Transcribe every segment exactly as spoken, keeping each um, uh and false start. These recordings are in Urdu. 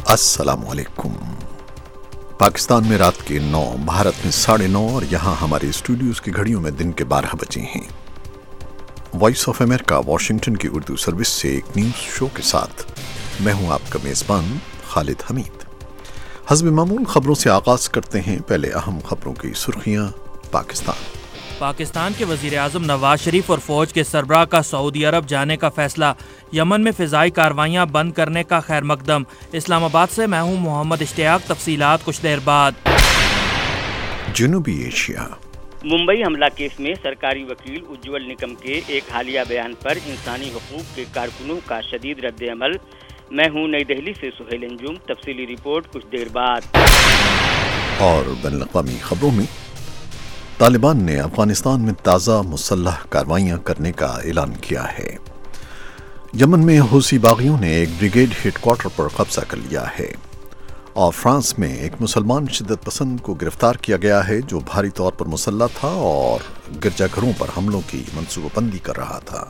अस्सलाम वालेकुम। पाकिस्तान में रात के नौ, भारत में साढ़े नौ और यहाँ हमारे स्टूडियोज की घड़ियों में दिन के बारह बजे हैं। वॉइस ऑफ अमेरिका वाशिंगटन की उर्दू सर्विस से एक न्यूज़ शो के साथ मैं हूँ आपका मेज़बान खालिद हमीद। हस्ब मामूल खबरों से आगाज़ करते हैं। पहले अहम खबरों की सुर्खियाँ। पाकिस्तान पाकिस्तान के वज़ीर आज़म नवाज शरीफ और फौज के सरबराह का सऊदी अरब जाने का फैसला, यमन में फ़िज़ाई कार्रवाइयाँ बंद करने का खैर मकदम। इस्लामाबाद से मैं हूँ मोहम्मद इश्तियाक। तफसीलात कुछ देर बाद। जनूबी एशिया मुंबई हमला केस में सरकारी वकील उज्ज्वल निकम के एक हालिया बयान पर इंसानी हुकूक के कारकुनों का शदीद रद्द अमल। मैं हूँ नई दिल्ली से सुहेल अंजुम। तफसीली रिपोर्ट कुछ देर बाद। और बैनुल अक़वामी खबरों में तालिबान ने अफगानिस्तान में ताज़ा मुसल्लह कार्रवाइयाँ करने का ऐलान किया है। यमन में हूसी बागियों ने एक ब्रिगेड हेडक्वार्टर पर कब्जा कर लिया है। और फ्रांस में एक मुसलमान शिद्दत पसंद को गिरफ्तार किया गया है जो भारी तौर पर मुसल्लह था और गिरजाघरों पर हमलों की मंसूबाबंदी कर रहा था।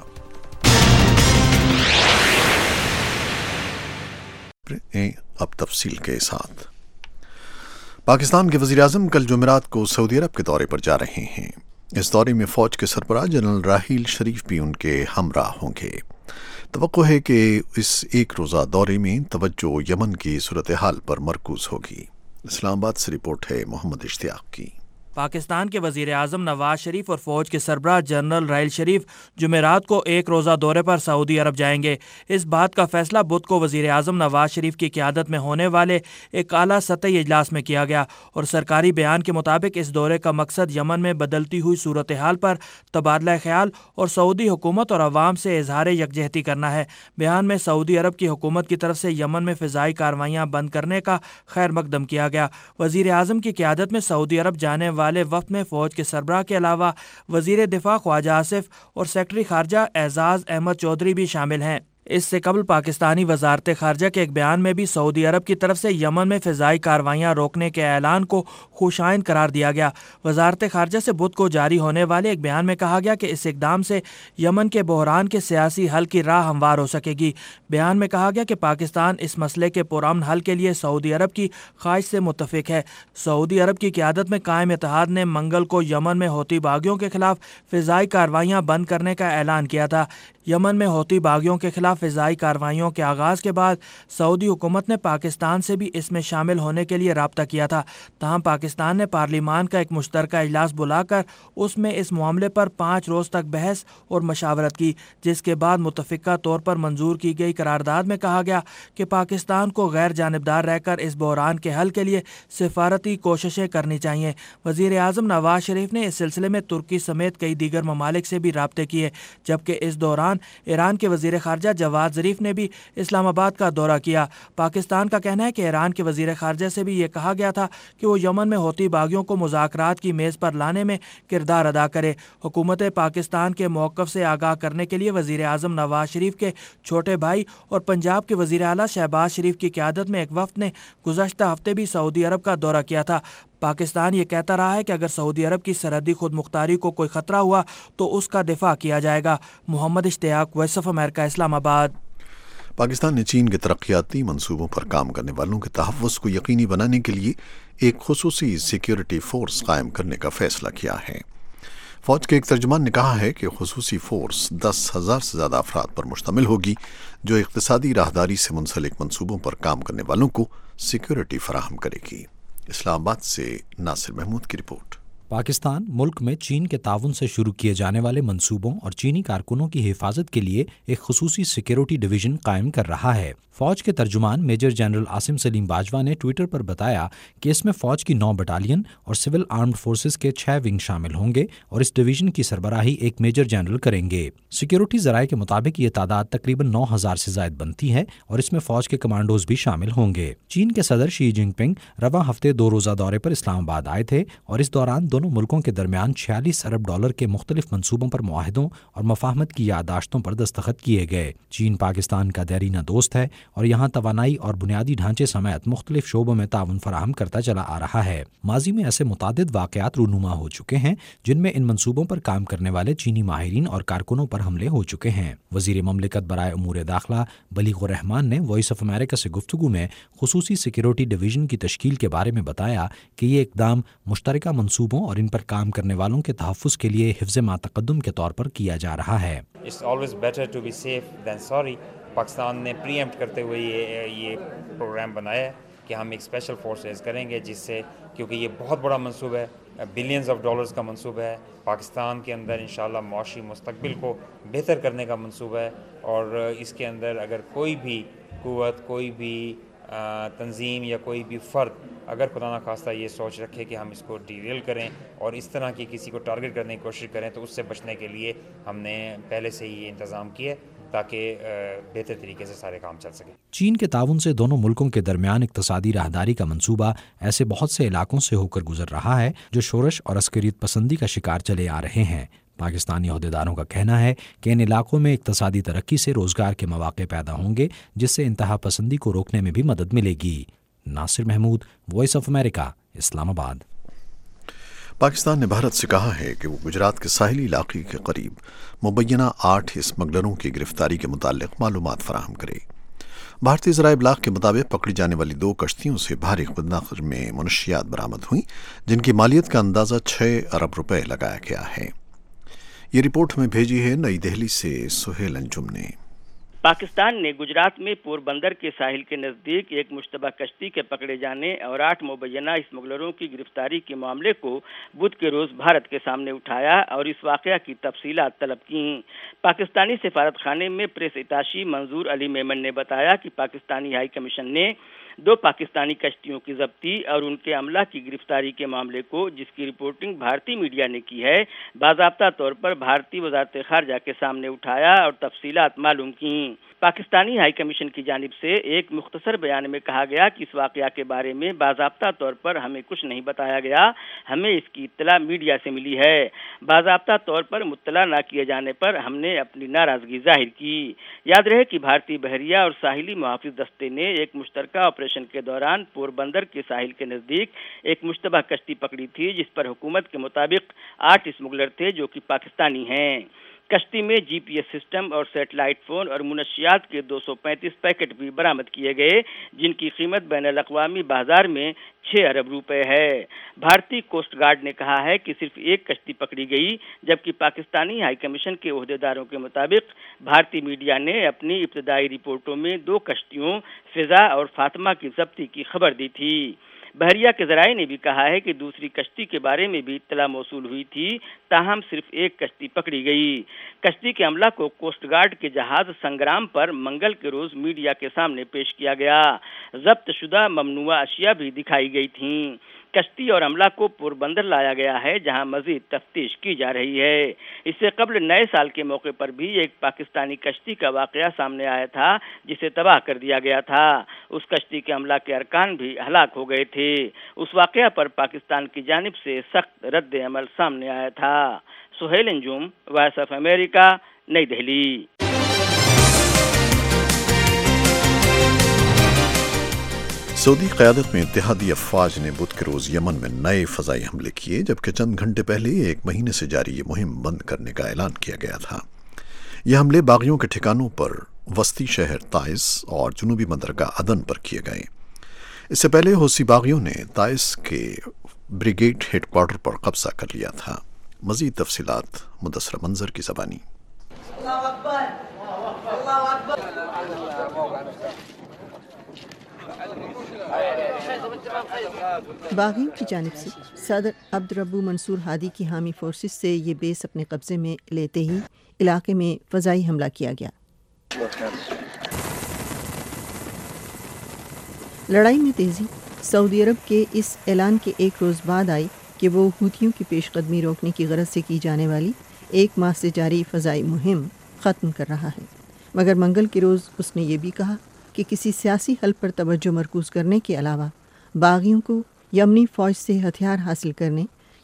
अब तफसील के साथ। पाकिस्तान के वज़ीर आज़म कल जुमेरात को सऊदी अरब के दौरे पर जा रहे हैं। इस दौरे में फ़ौज के सरबराह जनरल राहील शरीफ भी उनके हमराह होंगे। तवक्को है कि इस एक रोज़ा दौरे में तवज्जो यमन की सूरत हाल पर मरकूज़ होगी। इस्लामाबाद से रिपोर्ट है मोहम्मद इश्तियाक की। पाकिस्तान के वज़ीर आज़म नवाज शरीफ और फ़ौज के सरबराह जनरल राहील शरीफ जुमेरात को एक रोज़ा दौरे पर सऊदी अरब जाएंगे। इस बात का फैसला बुध को वज़ीर आज़म नवाज शरीफ की क़यादत में होने वाले एक आला सतही इजलास में किया गया और सरकारी बयान के मुताबिक इस दौरे का मकसद यमन में बदलती हुई सूरत हाल पर तबादला ख्याल और सऊदी हुकूमत और अवाम से इजहार यकजहती करना है। बयान में सऊदी अरब की हुकूमत की तरफ से यमन में फ़िज़ाई कार्रवाइयाँ बंद करने का खैर मकदम किया गया। वज़ीर आज़म की क़यादत में सऊदी अरब जाने वाले वफ़द में फ़ौज के सरबराह के अलावा वज़ीर दिफा ख्वाजा आसिफ और सेक्रेटरी खारजा एजाज अहमद चौधरी भी शामिल हैं। इससे कबल पाकिस्तानी वज़ारत खारजा के एक बयान में भी सऊदी अरब की तरफ से यमन में फ़िज़ाई कार्रवाइयाँ रोकने के ऐलान को खुशाइन करार दिया गया। वज़ारत खारजा से बुध को जारी होने वाले एक बयान में कहा गया कि इस इक़दाम से यमन के बहरान के सियासी हल की राह हमवार हो सकेगी। बयान में कहा गया कि पाकिस्तान इस मसले के पुरअमन हल के लिए सऊदी अरब की ख्वाहिश से मुत्तफ़िक है। सऊदी अरब की क़यादत में कायम इत्तेहाद ने मंगल को यमन में हौती बागियों के खिलाफ फ़िज़ाई कार्रवाइयाँ बंद करने का ऐलान किया था। यमन में हौती बागियों के खिलाफ फ़िज़ाई कार्रवाइयों के आगाज़ के बाद सऊदी हुकूमत ने पाकिस्तान से भी इसमें शामिल होने के लिए राब्ता किया था। तहम पाकिस्तान ने पार्लिमान का एक मुश्तरका इजलास बुलाकर उसमें इस मामले पर पाँच रोज़ तक बहस और मशावरत की, जिसके बाद मुतफ़िक़ा तौर पर मंजूर की गई करारदाद में कहा गया कि पाकिस्तान को गैर जानिबदार रहकर इस बहरान के हल के लिए सिफारती कोशिशें करनी चाहिए। वज़ीर आज़म नवाज शरीफ ने इस सिलसिले में तुर्की समेत कई दीगर ममालिक से भी राब्ते किए, जबकि इस दौरान ईरान के वज़ीर ख़ारजा जवाद ज़रीफ़ ने भी इस्लामाबाद का दौरा किया। पाकिस्तान का कहना है कि ईरान के वज़ीर ख़ारजा से भी ये कहा गया था कि वो यमन में हौती बागियों को मुज़ाकरात की मेज़ पर लाने में किरदार अदा करे। हुकूमत पाकिस्तान के मौक़िफ़ से आगाह करने के लिए वज़ीर आज़म नवाज शरीफ के छोटे भाई और पंजाब के वज़ीर आला शहबाज शरीफ की क़यादत में एक वफ़द ने गुज़श्ता हफ्ते भी सऊदी अरब का दौरा किया था। पाकिस्तान ये कहता रहा है कि अगर सऊदी अरब की सरहदी खुद मुख्तारी को कोई ख़तरा हुआ तो उसका दिफा किया जाएगा। Mohammad Ishtiaq, voice of America, Islamabad. Pakistan ने चीन के तरक्याती मंसूबों पर काम करने वालों के तहफ़्फ़ुज़ को यकीनी बनाने के लिए एक खुसूसी सिक्योरिटी फ़ोर्स कायम करने का फ़ैसला किया है। फ़ौज के एक तर्जुमान ने कहा है कि खुसूसी फ़ोर्स दस हज़ार से ज़्यादा अफराद पर मुश्तमिल होगी जो इक़्तिसादी राहदारी से मुंसलिक मंसूबों पर काम करने वालों को सिक्योरिटी फराहम करेगी। इस्लामाबाद से नासिर महमूद की रिपोर्ट। पाकिस्तान मुल्क में चीन के ताउन से शुरू किए जाने वाले मंसूबों और चीनी कारकुनों की हिफाजत के लिए एक खुसूसी सिक्योरिटी डिवीज़न कायम कर रहा है। फ़ौज के तर्जुमान मेजर जनरल आसिम सलीम बाजवा ने ट्विटर पर बताया कि इसमें फ़ौज की नौ बटालियन और सिविल आर्म्ड फोर्सेस के छह विंग शामिल होंगे और इस डिवीज़न की सरबराही एक मेजर जनरल करेंगे। सिक्योरिटी ज़राए के मुताबिक ये तादाद तकरीबन नौ हज़ार से ज़ायद बनती है और इसमें फ़ौज के कमांडोज भी शामिल होंगे। चीन के सदर शी जिनपिंग रवां हफ्ते दो रोज़ा दौरे पर इस्लामाबाद आए थे और इस दौरान دونوں ملکوں کے درمیان چھیالیس ارب ڈالر کے مختلف منصوبوں پر معاہدوں اور مفاہمت کی یادداشتوں پر دستخط کیے گئے۔ چین پاکستان کا دیرینہ دوست ہے اور یہاں توانائی اور بنیادی ڈھانچے سمیت مختلف شعبوں میں تعاون فراہم کرتا چلا آ رہا ہے۔ ماضی میں ایسے متعدد واقعات رونما ہو چکے ہیں جن میں ان منصوبوں پر کام کرنے والے چینی ماہرین اور کارکنوں پر حملے ہو چکے ہیں۔ وزیر مملکت برائے امور داخلہ بلیغ الرحمان نے وائس آف امریکہ سے گفتگو میں خصوصی سیکیورٹی ڈویژن کی تشکیل کے بارے میں بتایا کہ یہ اقدام مشترکہ منصوبوں اور ان پر کام کرنے والوں کے تحفظ کے لیے حفظ ما تقدم کے طور پر کیا جا رہا ہے۔ It's always better to be safe than sorry۔ Pakistan نے پری ایمپٹ کرتے ہوئے یہ یہ پروگرام بنایا ہے کہ ہم ایک اسپیشل فورسز کریں گے، جس سے کیونکہ یہ بہت بڑا منصوبہ ہے، بلینز آف ڈالرز کا منصوبہ ہے، پاکستان کے اندر انشاءاللہ معاشی مستقبل کو بہتر کرنے کا منصوبہ ہے، اور اس کے اندر اگر کوئی بھی قوت، کوئی بھی تنظیم یا کوئی بھی فرد اگر خدا نخواستہ یہ سوچ رکھے کہ ہم اس کو ڈیریل کریں اور اس طرح کی کسی کو ٹارگٹ کرنے کی کوشش کریں، تو اس سے بچنے کے لیے ہم نے پہلے سے ہی یہ انتظام کیا تاکہ بہتر طریقے سے سارے کام چل سکیں۔ چین کے تعاون سے دونوں ملکوں کے درمیان اقتصادی راہداری کا منصوبہ ایسے بہت سے علاقوں سے ہو کر گزر رہا ہے جو شورش اور عسکریت پسندی کا شکار چلے آ رہے ہیں۔ پاکستانی عہدیداروں کا کہنا ہے کہ ان علاقوں میں اقتصادی ترقی سے روزگار کے مواقع پیدا ہوں گے، جس سے انتہا پسندی کو روکنے میں بھی مدد ملے گی۔ Nasir Mahmood, voice of America, Islamabad. Pakistan نے بھارت سے کہا ہے کہ وہ گجرات کے ساحلی علاقے کے قریب مبینہ آٹھ اسمگلروں کی گرفتاری کے متعلق معلومات فراہم کرے۔ بھارتی ذرائع ابلاغ کے مطابق پکڑی جانے والی دو کشتیوں سے بھاری قدر میں منشیات برآمد ہوئیں، جن کی مالیت کا اندازہ چھ ارب روپے لگایا گیا ہے۔ یہ رپورٹ ہمیں بھیجی ہے نئی دہلی سے سہیل انجم نے۔ پاکستان نے گجرات میں پور بندر کے ساحل کے نزدیک ایک مشتبہ کشتی کے پکڑے جانے اور آٹھ مبینہ اسمگلروں کی گرفتاری کے معاملے کو بدھ کے روز بھارت کے سامنے اٹھایا اور اس واقعہ کی تفصیلات طلب کیں۔ پاکستانی سفارت خانے میں پریس اتاشی منظور علی میمن نے بتایا کہ پاکستانی ہائی کمیشن نے دو پاکستانی کشتیوں کی ضبطی اور ان کے عملہ کی گرفتاری کے معاملے کو، جس کی رپورٹنگ بھارتی میڈیا نے کی ہے، باضابطہ طور پر بھارتی وزارت خارجہ کے سامنے اٹھایا اور تفصیلات معلوم کیں۔ پاکستانی ہائی کمیشن کی جانب سے ایک مختصر بیان میں کہا گیا کہ اس واقعہ کے بارے میں باضابطہ طور پر ہمیں کچھ نہیں بتایا گیا، ہمیں اس کی اطلاع میڈیا سے ملی ہے۔ باضابطہ طور پر مطلع نہ کیے جانے پر ہم نے اپنی ناراضگی ظاہر کی۔ یاد رہے کہ بھارتی بحریہ اور ساحلی محافظ دستے نے ایک مشترکہ آپریشن کے دوران پور بندر کے ساحل کے نزدیک ایک مشتبہ کشتی پکڑی تھی، جس پر حکومت کے مطابق آٹھ اسمگلر تھے جو کہ پاکستانی ہیں۔ کشتی میں جی پی ایس سسٹم اور سیٹلائٹ فون اور منشیات کے دو سو پینتیس پیکٹ بھی برآمد کیے گئے، جن کی قیمت بین الاقوامی بازار میں چھ ارب روپے ہے۔ بھارتی کوسٹ گارڈ نے کہا ہے کہ صرف ایک کشتی پکڑی گئی، جبکہ پاکستانی ہائی کمیشن کے عہدیداروں کے مطابق بھارتی میڈیا نے اپنی ابتدائی رپورٹوں میں دو کشتیوں فضا اور فاطمہ کی ضبطی کی خبر دی تھی۔ بحریہ کے ذرائع نے بھی کہا ہے کہ دوسری کشتی کے بارے میں بھی اطلاع موصول ہوئی تھی، تاہم صرف ایک کشتی پکڑی گئی۔ کشتی کے عملہ کو کوسٹ گارڈ کے جہاز سنگرام پر منگل کے روز میڈیا کے سامنے پیش کیا گیا۔ ضبط شدہ ممنوعہ اشیاء بھی دکھائی گئی تھیں۔ کشتی اور عملہ کو پور بندر لایا گیا ہے، جہاں مزید تفتیش کی جا رہی ہے۔ اس سے قبل نئے سال کے موقع پر بھی ایک پاکستانی کشتی کا واقعہ سامنے آیا تھا، جسے تباہ کر دیا گیا تھا۔ اس کشتی کے عملہ کے ارکان بھی ہلاک ہو گئے تھے۔ اس واقعہ پر پاکستان کی جانب سے سخت رد عمل سامنے آیا تھا۔ Sohail Anjum, voice of America, Nai Delhi. سعودی قیادت میں اتحادی افواج نے بدھ کے روز یمن میں نئے فضائی حملے کیے، جبکہ چند گھنٹے پہلے ایک مہینے سے جاری یہ مہم بند کرنے کا اعلان کیا گیا تھا۔ یہ حملے باغیوں کے ٹھکانوں پر وسطی شہر تائز اور جنوبی بندرگاہ عدن پر کیے گئے۔ اس سے پہلے حوثی باغیوں نے تائز کے بریگیڈ ہیڈ کوارٹر پر قبضہ کر لیا تھا۔ مزید تفصیلات مدثر منظر کی زبانی۔ باغیوں کی جانب سے صدر عبدالربو منصور ہادی کی حامی فورسز سے یہ بیس اپنے قبضے میں لیتے ہی علاقے میں فضائی حملہ کیا گیا۔ لڑائی میں تیزی سعودی عرب کے اس اعلان کے ایک روز بعد آئی کہ وہ حوثیوں کی پیش قدمی روکنے کی غرض سے کی جانے والی ایک ماہ سے جاری فضائی مہم ختم کر رہا ہے، مگر منگل کے روز اس نے یہ بھی کہا کہ کسی سیاسی حل پر توجہ مرکوز کرنے کے علاوہ باغیوں کو یمنی فوج سے ہتھیار حاصل کرنے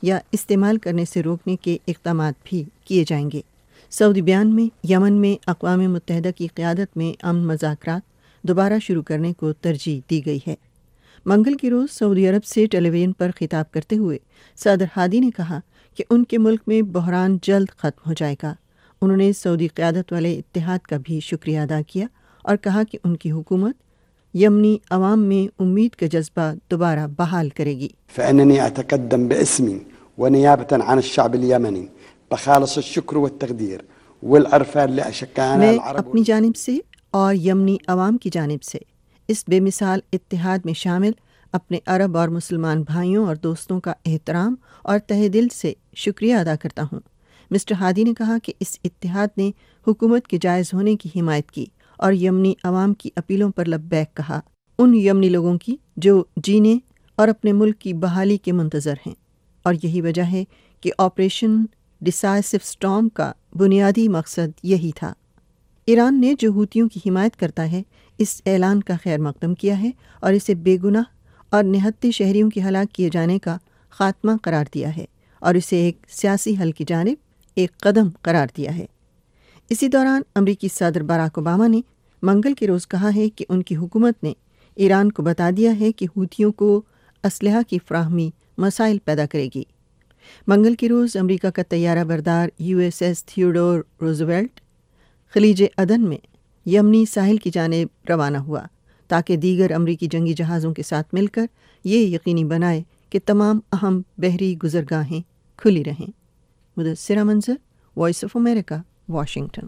یا استعمال کرنے سے روکنے کے اقدامات بھی کیے جائیں گے۔ سعودی بیان میں یمن میں اقوام متحدہ کی قیادت میں امن مذاکرات دوبارہ شروع کرنے کو ترجیح دی گئی ہے۔ منگل کے روز سعودی عرب سے ٹیلی ویژن پر خطاب کرتے ہوئے صدر ہادی نے کہا کہ ان کے ملک میں بحران جلد ختم ہو جائے گا۔ انہوں نے سعودی قیادت والے اتحاد کا بھی شکریہ ادا کیا اور کہا کہ ان کی حکومت یمنی عوام میں امید کا جذبہ دوبارہ بحال کرے گی۔ فإنني أتقدم باسمي ونيابة عن الشعب اليمني بخالص الشكر والتقدير والعرفان لأشقائنا میں العرب اپنی جانب سے اور یمنی عوام کی جانب سے اس بے مثال اتحاد میں شامل اپنے عرب اور مسلمان بھائیوں اور دوستوں کا احترام اور تہہ دل سے شکریہ ادا کرتا ہوں۔ مسٹر ہادی نے کہا کہ اس اتحاد نے حکومت کے جائز ہونے کی حمایت کی اور یمنی عوام کی اپیلوں پر لبیک کہا، ان یمنی لوگوں کی جو جینے اور اپنے ملک کی بحالی کے منتظر ہیں، اور یہی وجہ ہے کہ آپریشن ڈیسائسو اسٹارم کا بنیادی مقصد یہی تھا۔ ایران نے جو حوثیوں کی حمایت کرتا ہے اس اعلان کا خیر مقدم کیا ہے اور اسے بے گناہ اور نہتے شہریوں کے ہلاک کیے جانے کا خاتمہ قرار دیا ہے اور اسے ایک سیاسی حل کی جانب ایک قدم قرار دیا ہے۔ اسی دوران امریکی صدر باراک اوباما نے منگل کے روز کہا ہے کہ ان کی حکومت نے ایران کو بتا دیا ہے کہ حوثیوں کو اسلحہ کی فراہمی مسائل پیدا کرے گی۔ منگل کے روز امریکہ کا طیارہ بردار U S S Theodore Roosevelt خلیج عدن میں یمنی ساحل کی جانب روانہ ہوا تاکہ دیگر امریکی جنگی جہازوں کے ساتھ مل کر یہ یقینی بنائے کہ تمام اہم بحری گزرگاہیں کھلی رہیں۔ مدثرہ منظر، وائس آف امریکہ، واشنگٹن۔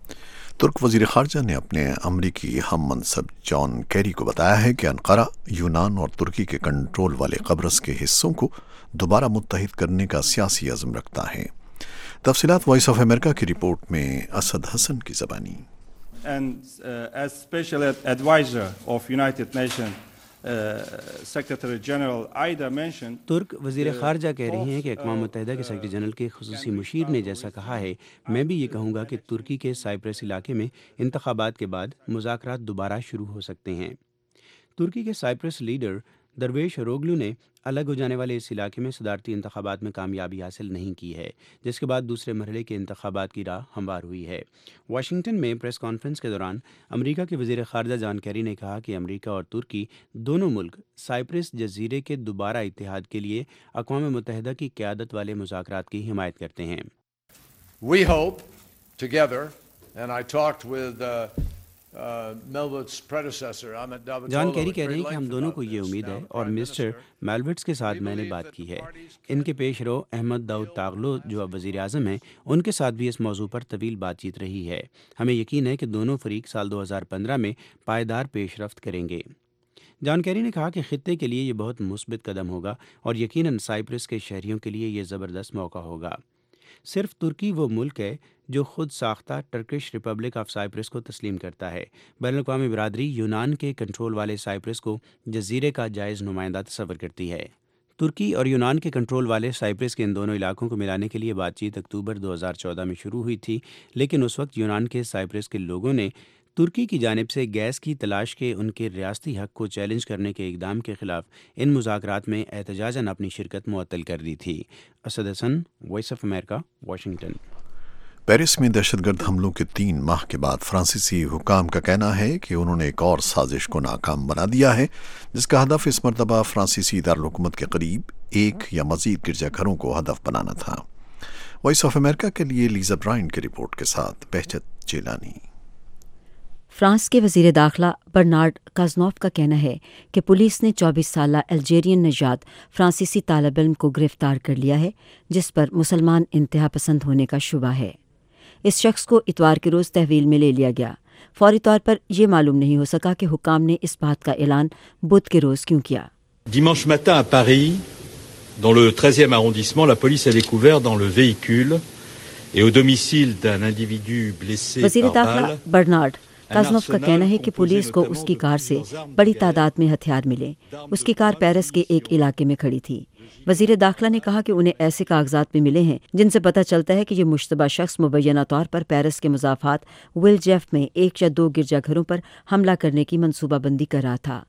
ترک وزیر خارجہ نے اپنے امریکی ہم منصب جان کیری کو بتایا ہے کہ انقرہ یونان اور ترکی کے کنٹرول والے قبرص کے حصوں کو دوبارہ متحد کرنے کا سیاسی عزم رکھتا ہے۔ تفصیلات وائس آف امریکہ کی رپورٹ میں اسد حسن کی زبانی۔ And uh, as Special Advisor of United Nations secretary general آئیدا مینشن ترک وزیر خارجہ کہہ رہی ہیں کہ اقوام متحدہ کے سیکریٹری جنرل کے خصوصی مشیر نے جیسا کہا ہے، میں بھی یہ کہوں گا کہ ترکی کے سائپرس علاقے میں انتخابات کے بعد مذاکرات دوبارہ شروع ہو سکتے ہیں۔ ترکی کے سائپرس لیڈر درویش روگلو نے الگ ہو جانے والے اس علاقے میں صدارتی انتخابات میں کامیابی حاصل نہیں کی ہے، جس کے بعد دوسرے مرحلے کے انتخابات کی راہ ہموار ہوئی ہے۔ واشنگٹن میں پریس کانفرنس کے دوران امریکہ کے وزیر خارجہ جان کیری نے کہا کہ امریکہ اور ترکی دونوں ملک سائپرس جزیرے کے دوبارہ اتحاد کے لیے اقوام متحدہ کی قیادت والے مذاکرات کی حمایت کرتے ہیں۔ We hope together, and I talked with uh, John Kerry کہہ رہے ہیں کہ ہم دونوں کو یہ امید ہے اور مسٹر میلوٹس کے ساتھ میں نے بات کی ہے۔ ان کے پیش رو احمد داؤد تاغلو جو اب وزیر اعظم ہیں، ان کے ساتھ بھی اس موضوع پر طویل بات چیت رہی ہے۔ ہمیں یقین ہے کہ دونوں فریق سال دو ہزار پندرہ میں پائیدار پیش رفت کریں گے۔ جان کیری نے کہا کہ خطے کے لیے یہ بہت مثبت قدم ہوگا اور یقیناً سائپرس کے شہریوں کے لیے یہ زبردست موقع ہوگا۔ صرف ترکی وہ ملک ہے جو خود ساختہ ٹرکش ریپبلک آف سائپرس کو تسلیم کرتا ہے۔ بین الاقوامی برادری یونان کے کنٹرول والے سائپرس کو جزیرے کا جائز نمائندہ تصور کرتی ہے۔ ترکی اور یونان کے کنٹرول والے سائپرس کے ان دونوں علاقوں کو ملانے کے لیے بات چیت اکتوبر دو ہزار چودہ میں شروع ہوئی تھی، لیکن اس وقت یونان کے سائپرس کے لوگوں نے ترکی کی جانب سے گیس کی تلاش کے ان کے ریاستی حق کو چیلنج کرنے کے اقدام کے خلاف ان مذاکرات میں احتجاجاً اپنی شرکت معطل کر دی تھی۔ Asad Hasan, voice of America, Washington. Paris میں دہشت گرد حملوں کے تین ماہ کے بعد فرانسیسی حکام کا کہنا ہے کہ انہوں نے ایک اور سازش کو ناکام بنا دیا ہے، جس کا ہدف اس مرتبہ فرانسیسی دارالحکومت کے قریب ایک یا مزید گرجا گھروں کو ہدف بنانا تھا۔ وائس آف امریکہ کے لیے لیزا برائن کی رپورٹ کے ساتھ بہجت جیلانی۔ فرانس کے وزیر داخلہ برنارڈ کازنوف کا کہنا ہے کہ پولیس نے چوبیس سالہ الجیرین نژاد فرانسیسی طالب علم کو گرفتار کر لیا ہے، جس پر مسلمان انتہا پسند ہونے کا شبہ ہے۔ اس شخص کو اتوار کے روز تحویل میں لے لیا گیا۔ فوری طور پر یہ معلوم نہیں ہو سکا کہ حکام نے اس بات کا اعلان بدھ کے روز کیوں کیا۔ Dimanche matin à Paris, dans le treizième arrondissement, la police a découvert dans le véhicule et au domicile d'un individu blessé وزیر par داخلہ balle برنارڈ کازنوف کا کہنا ہے کہ پولیس کو اس کی کار سے بڑی تعداد میں ہتھیار ملے۔ اس کی کار پیرس کے ایک علاقے میں کھڑی تھی۔ وزیر داخلہ نے کہا کہ انہیں ایسے کاغذات بھی ملے ہیں جن سے پتہ چلتا ہے کہ یہ مشتبہ شخص مبینہ طور پر پیرس کے مضافات ول جیف میں ایک یا دو گرجا گھروں پر حملہ کرنے کی منصوبہ بندی کر رہا تھا۔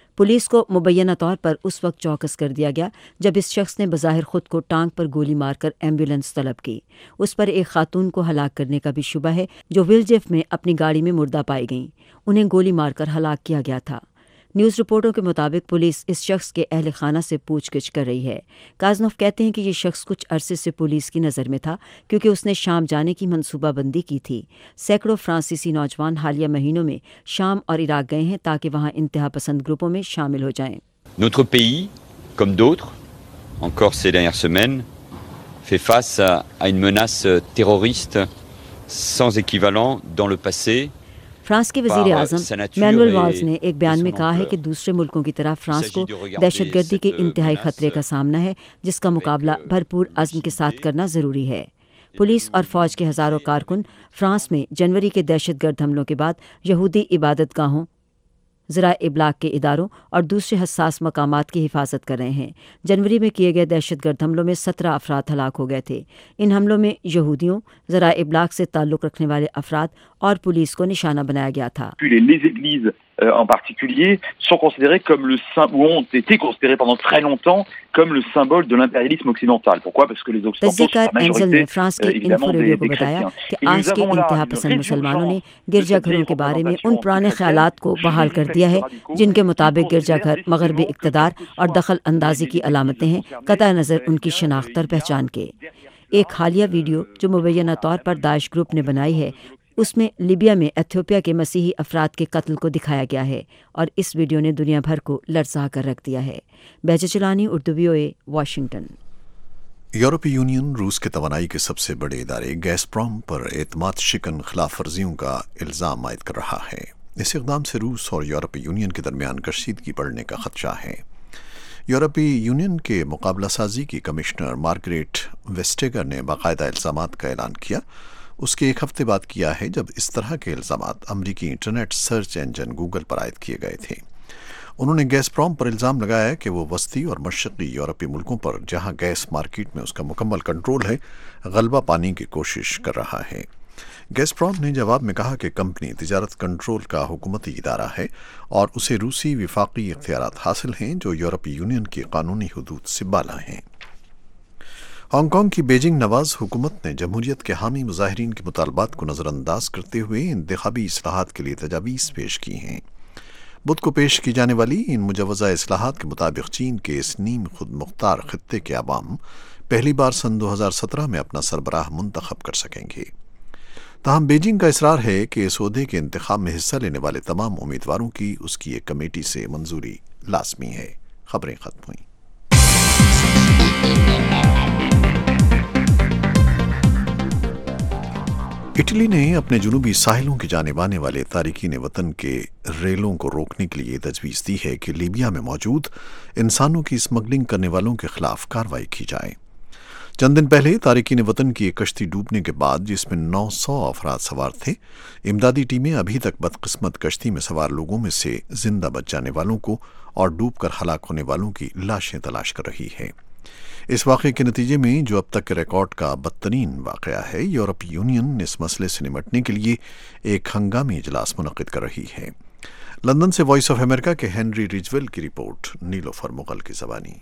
پولیس کو مبینہ طور پر اس وقت چوکس کر دیا گیا جب اس شخص نے بظاہر خود کو ٹانگ پر گولی مار کر ایمبولینس طلب کی۔ اس پر ایک خاتون کو ہلاک کرنے کا بھی شبہ ہے جو ویلجیف میں اپنی گاڑی میں مردہ پائی گئیں۔ انہیں گولی مار کر ہلاک کیا گیا تھا۔ نیوز رپورٹوں کے مطابق پولیس اس شخص کے اہل خانہ سے پوچھ گچھ کر رہی ہے۔ کازنوف کہتے ہیں کہ یہ شخص کچھ عرصے سے پولیس کی نظر میں تھا کیونکہ اس نے شام جانے کی منصوبہ بندی کی تھی۔ سینکڑوں فرانسیسی نوجوان حالیہ مہینوں میں شام اور عراق گئے ہیں تاکہ وہاں انتہا پسند گروپوں میں شامل ہو جائیں۔ Notre pays, comme d'autres, encore ces dernières semaines, fait face à, à une menace terroriste sans équivalent dans le passé. France کے وزیر اعظم مینوئل والز نے ایک بیان میں کہا ہے کہ دوسرے ملکوں کی طرح فرانس کو دہشت گردی کے انتہائی خطرے کا سامنا ہے جس کا مقابلہ بھرپور عزم کے ساتھ کرنا ضروری ہے۔ پولیس اور فوج کے ہزاروں کارکن فرانس میں جنوری کے دہشت گرد حملوں کے بعد یہودی عبادت گاہوں، ذرائع ابلاغ کے اداروں اور دوسرے حساس مقامات کی حفاظت کر رہے ہیں۔ جنوری میں کیے گئے دہشت گرد حملوں میں سترہ افراد ہلاک ہو گئے تھے۔ ان حملوں میں یہودیوں، ذرائع ابلاغ سے تعلق رکھنے والے افراد اور پولیس کو نشانہ بنایا گیا تھا۔ Les églises en particulier sont considérées comme le ou ont été considérées pendant très longtemps comme le symbole de l'impérialisme occidental. Pourquoi? Parce que les occidentaux sont la majorité évidemment des chrétiens. کہ آج کے انتہا پسند مسلمانوں نے گرجا گھروں کے بارے میں ان پرانے خیالات کو بحال کر دیا ہے جن کے مطابق گرجا گھر مغربی اقتدار اور دخل اندازی کی علامتیں ہیں، قطع نظر ان کی شناخت اور پہچان کے۔ ایک حالیہ ویڈیو جو مبینہ طور پر داعش گروپ نے بنائی ہے اس میں لیبیا میں ایتھوپیا کے مسیحی افراد کے قتل کو دکھایا گیا ہے اور اس ویڈیو نے دنیا بھر کو لرزا کر رکھ دیا ہے۔ Bahjat Jilani, Urdu V O A, Washington. یورپی یونین روس کے توانائی کے سب سے بڑے ادارے گیس پروم پر اعتماد شکن خلاف ورزیوں کا الزام عائد کر رہا ہے۔ اس اقدام سے روس اور یورپی یونین کے درمیان کشیدگی بڑھنے کا خدشہ ہے۔ یورپی یونین کے مقابلہ سازی کی کمشنر مارگریٹ ویسٹیگر نے باقاعدہ الزامات کا اعلان کیا۔ اس کے ایک ہفتے بعد کیا ہے جب اس طرح کے الزامات امریکی انٹرنیٹ سرچ انجن گوگل پر عائد کیے گئے تھے۔ انہوں نے گیس پروم پر الزام لگایا کہ وہ وسطی اور مشرقی یورپی ملکوں پر جہاں گیس مارکیٹ میں اس کا مکمل کنٹرول ہے غلبہ پانے کی کوشش کر رہا ہے۔ گیس پروم نے جواب میں کہا کہ کمپنی تجارت کنٹرول کا حکومتی ادارہ ہے اور اسے روسی وفاقی اختیارات حاصل ہیں جو یورپی یونین کی قانونی حدود سے بالا ہیں۔ ہانگ کانگ کی بیجنگ نواز حکومت نے جمہوریت کے حامی مظاہرین کے مطالبات کو نظر انداز کرتے ہوئے انتخابی اصلاحات کے لیے تجاویز پیش کی ہیں۔ بدھ کو پیش کی جانے والی ان مجوزہ اصلاحات کے مطابق چین کے اس نیم خود مختار خطے کے عوام پہلی بار سن دو ہزار سترہ میں اپنا سربراہ منتخب کر سکیں گے۔ تاہم بیجنگ کا اصرار ہے کہ اس عہدے کے انتخاب میں حصہ لینے والے تمام امیدواروں کی اس کی ایک کمیٹی سے منظوری لازمی ہے۔ خبریں ختم ہوئیں۔ اٹلی نے اپنے جنوبی ساحلوں کی جانب آنے والے تارکین وطن کے ریلوں کو روکنے کے لیے تجویز دی ہے کہ لیبیا میں موجود انسانوں کی اسمگلنگ کرنے والوں کے خلاف کارروائی کی جائے۔ چند دن پہلے تارکین وطن کی ایک کشتی ڈوبنے کے بعد جس میں نو سو افراد سوار تھے، امدادی ٹیمیں ابھی تک بدقسمت کشتی میں سوار لوگوں میں سے زندہ بچ جانے والوں کو اور ڈوب کر ہلاک ہونے والوں کی لاشیں تلاش کر رہی ہے۔ اس واقعے کے نتیجے میں جو اب تک کے ریکارڈ کا بدترین واقعہ ہے، یورپی یونین اس مسئلے سے نمٹنے کے لیے ایک ہنگامی اجلاس منعقد کر رہی ہے۔ لندن سے وائس آف امریکہ کے ہنری ریجویل کی رپورٹ، نیلوفر مغل کی زبانی۔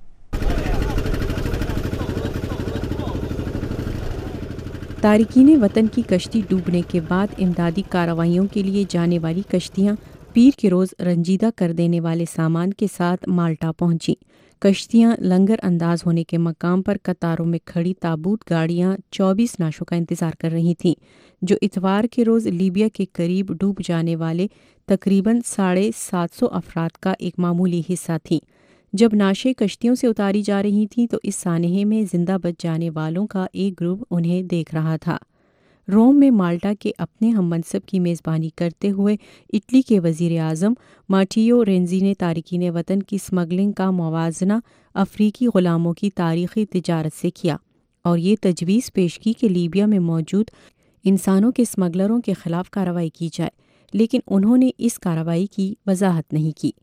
تارکین وطن کی کشتی ڈوبنے کے بعد امدادی کارروائیوں کے لیے جانے والی کشتیاں پیر کے روز رنجیدہ کر دینے والے سامان کے ساتھ مالٹا پہنچیں۔ کشتیاں لنگر انداز ہونے کے مقام پر قطاروں میں کھڑی تابوت گاڑیاں چوبیس نعشوں کا انتظار کر رہی تھیں، جو اتوار کے روز لیبیا کے قریب ڈوب جانے والے تقریباً ساڑھے سات سو افراد کا ایک معمولی حصہ تھیں۔ جب نعشیں کشتیوں سے اتاری جا رہی تھیں تو اس سانحے میں زندہ بچ جانے والوں کا ایک گروپ انہیں دیکھ رہا تھا۔ روم میں مالٹا کے اپنے ہم منصب کی میزبانی کرتے ہوئے اٹلی کے وزیر اعظم ماٹیو رینزی نے تارکین وطن کی اسمگلنگ کا موازنہ افریقی غلاموں کی تاریخی تجارت سے کیا اور یہ تجویز پیش کی کہ لیبیا میں موجود انسانوں کے اسمگلروں کے خلاف کارروائی کی جائے، لیکن انہوں نے اس کارروائی کی وضاحت نہیں کی۔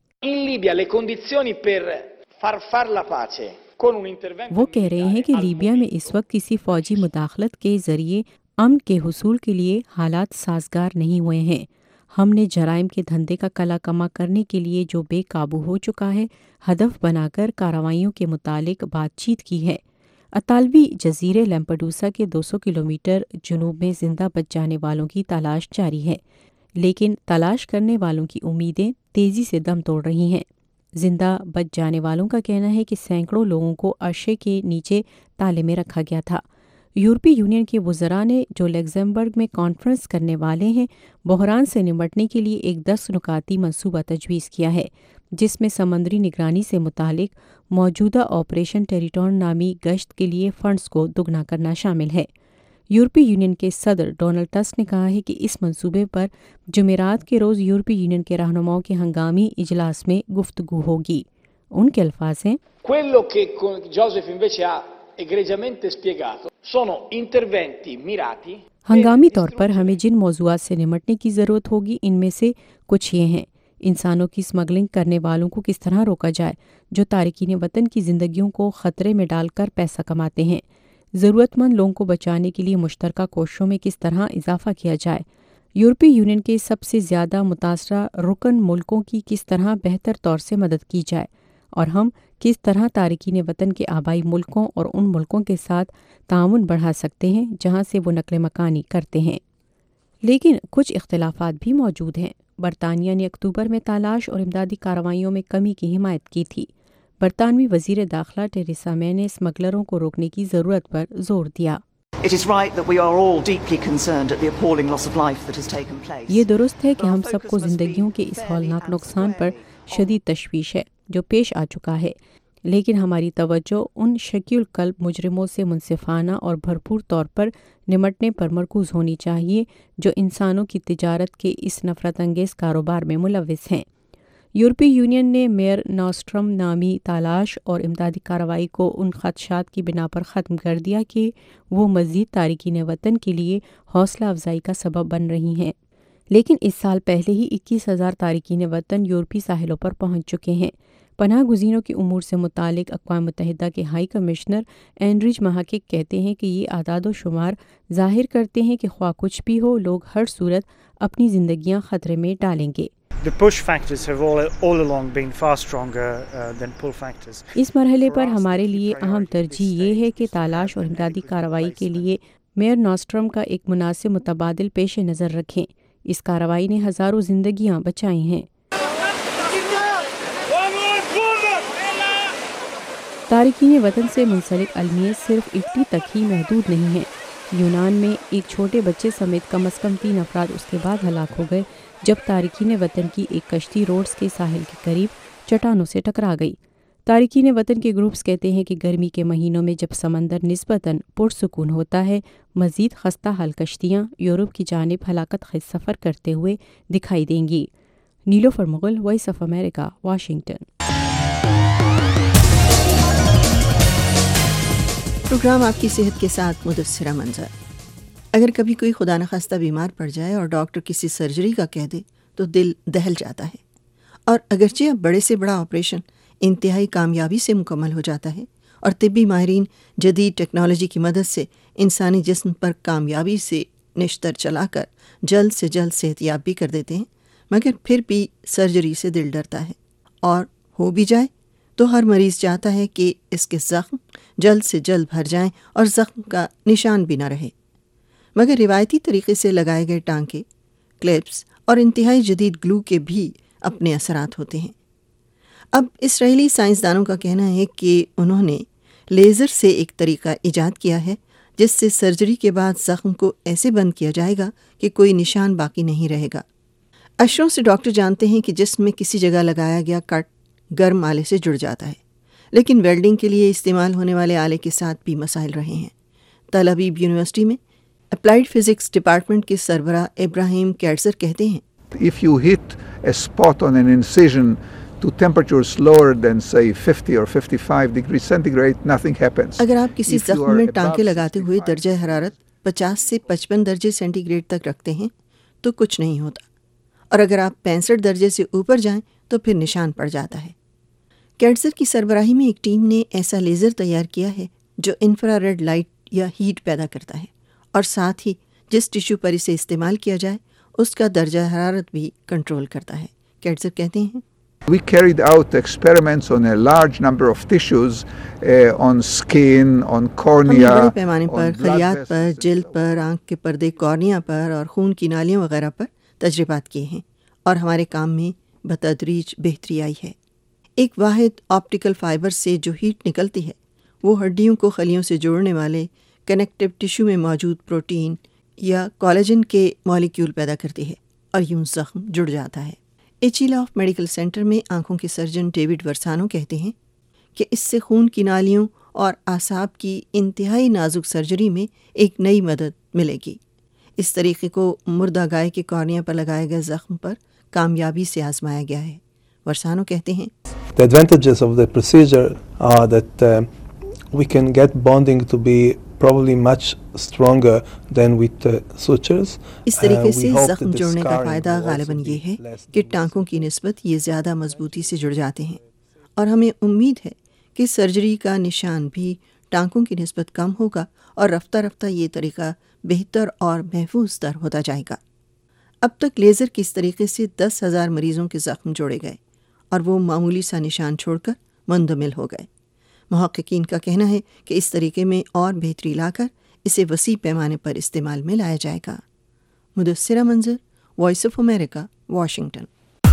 وہ کہہ رہے ہیں کہ لیبیا میں اس وقت کسی فوجی مداخلت کے ذریعے امن کے حصول کے لیے حالات سازگار نہیں ہوئے ہیں۔ ہم نے جرائم کے دھندے کا کلا کما کرنے کے لیے جو بے قابو ہو چکا ہے ہدف بنا کر کارروائیوں کے متعلق بات چیت کی ہے۔ اطالوی جزیرے لیمپڈوسا کے دو سو کلومیٹر جنوب میں زندہ بچ جانے والوں کی تلاش جاری ہے، لیکن تلاش کرنے والوں کی امیدیں تیزی سے دم توڑ رہی ہیں۔ زندہ بچ جانے والوں کا کہنا ہے کہ سینکڑوں لوگوں کو عرشے کے نیچے تالے میں رکھا گیا تھا۔ یورپی یونین کے وزراء نے جو لگزمبرگ میں کانفرنس کرنے والے ہیں، بحران سے نمٹنے کے لیے ایک دس نکاتی منصوبہ تجویز کیا ہے، جس میں سمندری نگرانی سے متعلق موجودہ آپریشن ٹیریٹون نامی گشت کے لیے فنڈز کو دگنا کرنا شامل ہے۔ یورپی یونین کے صدر ڈونلڈ ٹسک نے کہا ہے کہ اس منصوبے پر جمعرات کے روز یورپی یونین کے رہنماؤں کے ہنگامی اجلاس میں گفتگو ہوگی۔ ان کے الفاظ ہیں، Quello che Joseph invece ha egregiamente spiegato sono interventi mirati۔ ہنگامی طور پر ہمیں جن موضوعات سے نمٹنے کی ضرورت ہوگی ان میں سے کچھ یہ ہیں: انسانوں کی اسمگلنگ کرنے والوں کو کس طرح روکا جائے جو تارکین وطن کی زندگیوں کو خطرے میں ڈال کر پیسہ کماتے ہیں، ضرورت مند لوگوں کو بچانے کے لیے مشترکہ کوششوں میں کس طرح اضافہ کیا جائے، یورپی یونین کے سب سے زیادہ متاثرہ رکن ملکوں کی کس طرح بہتر طور سے مدد کی جائے، اور ہم کس طرح تارکین وطن کے آبائی ملکوں اور ان ملکوں کے ساتھ تعاون بڑھا سکتے ہیں جہاں سے وہ نقل مکانی کرتے ہیں۔ لیکن کچھ اختلافات بھی موجود ہیں۔ برطانیہ نے اکتوبر میں تلاش اور امدادی کارروائیوں میں کمی کی حمایت کی تھی۔ برطانوی وزیر داخلہ ٹریسا مے نے اسمگلروں کو روکنے کی ضرورت پر زور دیا۔ یہ درست ہے کہ ہم سب کو زندگیوں کے اس ہولناک نقصان پر شدید تشویش ہے جو پیش آ چکا ہے، لیکن ہماری توجہ ان شکی القلب مجرموں سے منصفانہ اور بھرپور طور پر نمٹنے پر مرکوز ہونی چاہیے جو انسانوں کی تجارت کے اس نفرت انگیز کاروبار میں ملوث ہیں۔ یورپی یونین نے میئر نوسٹرم نامی تلاش اور امدادی کارروائی کو ان خدشات کی بنا پر ختم کر دیا کہ وہ مزید تارکین وطن کے لیے حوصلہ افزائی کا سبب بن رہی ہیں، لیکن اس سال پہلے ہی اکیس ہزار تارکین وطن یورپی ساحلوں پر پہنچ چکے ہیں۔ پناہ گزینوں کے امور سے متعلق اقوام متحدہ کے ہائی کمشنر اینڈریج محقق کہتے ہیں کہ یہ اعداد و شمار ظاہر کرتے ہیں کہ خواہ کچھ بھی ہو، لوگ ہر صورت اپنی زندگیاں خطرے میں ڈالیں گے۔ The push factors have all, all along been far stronger uh, than pull factors. اس مرحلے پر ہمارے لیے اہم ترجیح یہ ہے کہ تلاش اور امدادی کارروائی کے لیے میئر نوسٹرم کا ایک مناسب متبادل پیش نظر رکھیں۔ اس کارروائی نے ہزاروں زندگیاں بچائی ہیں۔ تارکین وطن سے منسلک المیے صرف اٹلی تک ہی محدود نہیں ہیں۔ یونان میں ایک چھوٹے بچے سمیت کم از کم تین افراد اس کے بعد ہلاک ہو گئے جب تارکین وطن کی ایک کشتی روڈز کے ساحل کے قریب چٹانوں سے ٹکرا گئی۔ تارکین وطن کے گروپس کہتے ہیں کہ گرمی کے مہینوں میں جب سمندر نسبتاً پرسکون ہوتا ہے، مزید خستہ حال کشتیاں یورپ کی جانب ہلاکت خیز سفر کرتے ہوئے دکھائی دیں گی۔ Nilofar Mughal, voice of America, Washington. Programme آپ کی صحت کے ساتھ مدثرہ منظر۔ اگر کبھی کوئی خدا نخواستہ بیمار پڑ جائے اور ڈاکٹر کسی سرجری کا کہہ دے تو دل دہل جاتا ہے، اور اگرچہ اب بڑے سے بڑا آپریشن انتہائی کامیابی سے مکمل ہو جاتا ہے اور طبی ماہرین جدید ٹیکنالوجی کی مدد سے انسانی جسم پر کامیابی سے نشتر چلا کر جلد سے جلد صحت یاب بھی کر دیتے ہیں، مگر پھر بھی سرجری سے دل ڈرتا ہے، اور ہو بھی جائے تو ہر مریض چاہتا ہے کہ اس کے زخم جلد سے جلد بھر جائیں اور زخم کا نشان بھی نہ رہے، مگر روایتی طریقے سے لگائے گئے ٹانکے، کلپس اور انتہائی جدید گلو کے بھی اپنے اثرات ہوتے ہیں۔ اب اسرائیلی سائنسدانوں کا کہنا ہے کہ انہوں نے لیزر سے ایک طریقہ ایجاد کیا ہے جس سے سرجری کے بعد زخم کو ایسے بند کیا جائے گا کہ کوئی نشان باقی نہیں رہے گا۔ اشروں سے ڈاکٹر جانتے ہیں کہ جسم میں کسی جگہ لگایا گیا کٹ گرم آلے سے جڑ جاتا ہے، لیکن ویلڈنگ کے لیے استعمال ہونے والے آلے کے ساتھ بھی مسائل رہے ہیں۔ تل ابیب یونیورسٹی میں اپلائیڈ فزکس ڈپارٹمنٹ کے سربراہ ابراہیم کیٹزر کہتے ہیں، If you hit a spot on an incision to temperatures lower than say fifty or fifty-five degrees centigrade, nothing happens. اگر آپ کسی زخم میں ٹانکے لگاتے ہوئے درجہ حرارت پچاس سے پچپن درجے سینٹی گریڈ تک رکھتے ہیں تو کچھ نہیں ہوتا، اور اگر آپ پینسٹھ درجے سے اوپر جائیں تو پھر نشان پڑ جاتا ہے۔ کیٹزر کی سربراہی میں ایک ٹیم نے ایسا لیزر تیار کیا ہے جو انفرا ریڈ لائٹ یا ہیٹ پیدا کرتا ہے، اور ساتھ ہی جس ٹیشو پر اسے استعمال کیا جائے اس کا درجہ حرارت بھی کنٹرول کرتا ہے۔ کیٹزر کہتے ہیں We carried out experiments on a large number of tissues, uh, on skin, on cornea. ہم نے بڑے پیمانے پر خلیات پر، جلد پر، آنکھ کے پردے کارنیا پر اور خون کی نالیوں وغیرہ پر تجربات کیے ہیں اور ہمارے کام میں بتدریج بہتری آئی ہے۔ ایک واحد آپٹیکل فائبر سے جو ہیٹ نکلتی ہے وہ ہڈیوں کو خلیوں سے جوڑنے والے کنیکٹیو ٹیشو میں موجود پروٹین یا کولاجن کے مالیکیول پیدا کرتی ہے اور یوں زخم جڑ جاتا ہے۔ ایچیلا آف میڈیکل سینٹر میں آنکھوں کے سرجن ڈیوڈ ورسانو کہتے ہیں کہ اس سے خون کی نالیوں اور اعصاب کی انتہائی نازک سرجری میں ایک نئی مدد ملے گی۔ اس طریقے کو مردہ گائے کے کارنیا پر لگائے گئے زخم پر کامیابی سے آزمایا گیا ہے۔ ورسانو کہتے ہیں The advantages of the procedure are that uh, we can get bonding to be probably much stronger than with uh, sutures. اس طریقے سے زخم جوڑنے کا فائدہ غالباً یہ ہے کہ ٹانکوں کی نسبت یہ زیادہ مضبوطی سے جڑ جاتے ہیں، اور ہمیں امید ہے کہ سرجری کا نشان بھی ٹانکوں کی نسبت کم ہوگا اور رفتہ رفتہ یہ طریقہ بہتر اور محفوظ تر ہوتا جائے گا۔ اب تک لیزر کے اس طریقے سے دس ہزار مریضوں کے زخم جوڑے گئے اور وہ معمولی سا نشان چھوڑ کر مندمل ہو گئے۔ محققین کا کہنا ہے کہ اس طریقے میں اور بہتری لا کر اسے وسیع پیمانے پر استعمال میں لایا جائے گا۔ مدثرہ منظر، وائس آف امریکہ، واشنگٹن۔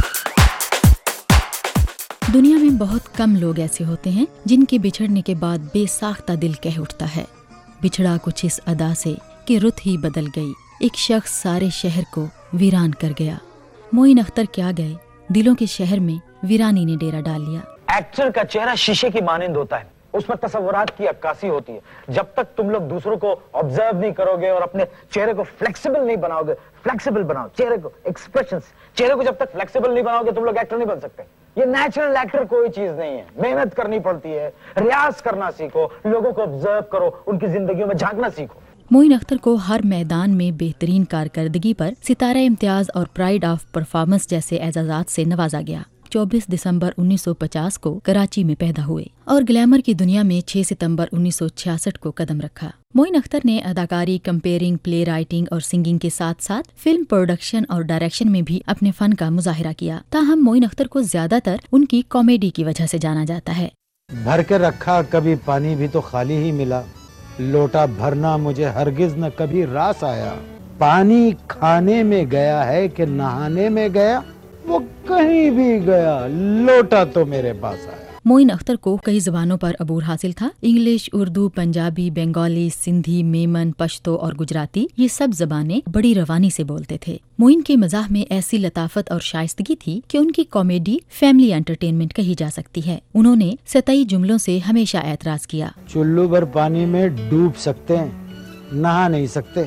دنیا میں بہت کم لوگ ایسے ہوتے ہیں جن کے بچھڑنے کے بعد بے ساختہ دل کہہ اٹھتا ہے، بچھڑا کچھ اس ادا سے کہ رت ہی بدل گئی، ایک شخص سارے شہر کو ویران کر گیا۔ معین اختر کیا گئے، دلوں کے شہر میں ویرانی نے ڈیرا ڈال لیا۔ ایکٹر کا چہرہ شیشے کی مانند ہوتا ہے، اس میں تصورات کی عکاسی ہوتی ہے۔ جب تک تم لوگ دوسروں کو آبزرو نہیں کرو گے اور اپنے چہرے کو فلیکسیبل نہیں بناؤ گے، فلیکسیبل بناؤ چہرے کو، ایکسپریشنز، چہرے کو جب تک فلیکسیبل نہیں بناؤ گے تم لوگ ایکٹر نہیں بن سکتے۔ یہ نیچرل ایکٹر کوئی چیز نہیں ہے، محنت کرنی پڑتی ہے، ریاض کرنا سیکھو، لوگوں کو آبزرو کرو، ان کی زندگیوں میں جھانکنا سیکھو۔ معین اختر کو ہر میدان میں بہترین کارکردگی پر ستارہ امتیاز اور پرائڈ آف پرفارمنس جیسے اعزازات سے نوازا گیا۔ چوبیس دسمبر انیس سو پچاس کو کراچی میں پیدا ہوئے اور گلیمر کی دنیا میں چھ ستمبر انیس سو چھیاسٹھ کو قدم رکھا۔ معین اختر نے اداکاری، کمپیئرنگ، پلے رائٹنگ اور سنگنگ کے ساتھ ساتھ فلم پروڈکشن اور ڈائریکشن میں بھی اپنے فن کا مظاہرہ کیا۔ تاہم معین اختر کو زیادہ تر ان کی کامیڈی کی وجہ سے جانا جاتا ہے۔ بھر کے رکھا کبھی پانی بھی تو خالی ہی ملا، لوٹا بھرنا مجھے ہرگز نہ کبھی راس آیا، پانی کھانے میں گیا ہے کہ نہانے میں گیا، وہ کہیں بھی گیا، لوٹا تو میرے پاس آیا۔ معین اختر کو کئی زبانوں پر عبور حاصل تھا۔ انگلش، اردو، پنجابی، بنگالی، سندھی، میمن، پشتو اور گجراتی، یہ سب زبانیں بڑی روانی سے بولتے تھے۔ معین کے مزاح میں ایسی لطافت اور شائستگی تھی کہ ان کی کامیڈی فیملی انٹرٹینمنٹ کہی جا سکتی ہے۔ انہوں نے سطحی جملوں سے ہمیشہ اعتراض کیا۔ چلو بھر پانی میں ڈوب سکتے ہیں، نہا نہیں سکتے۔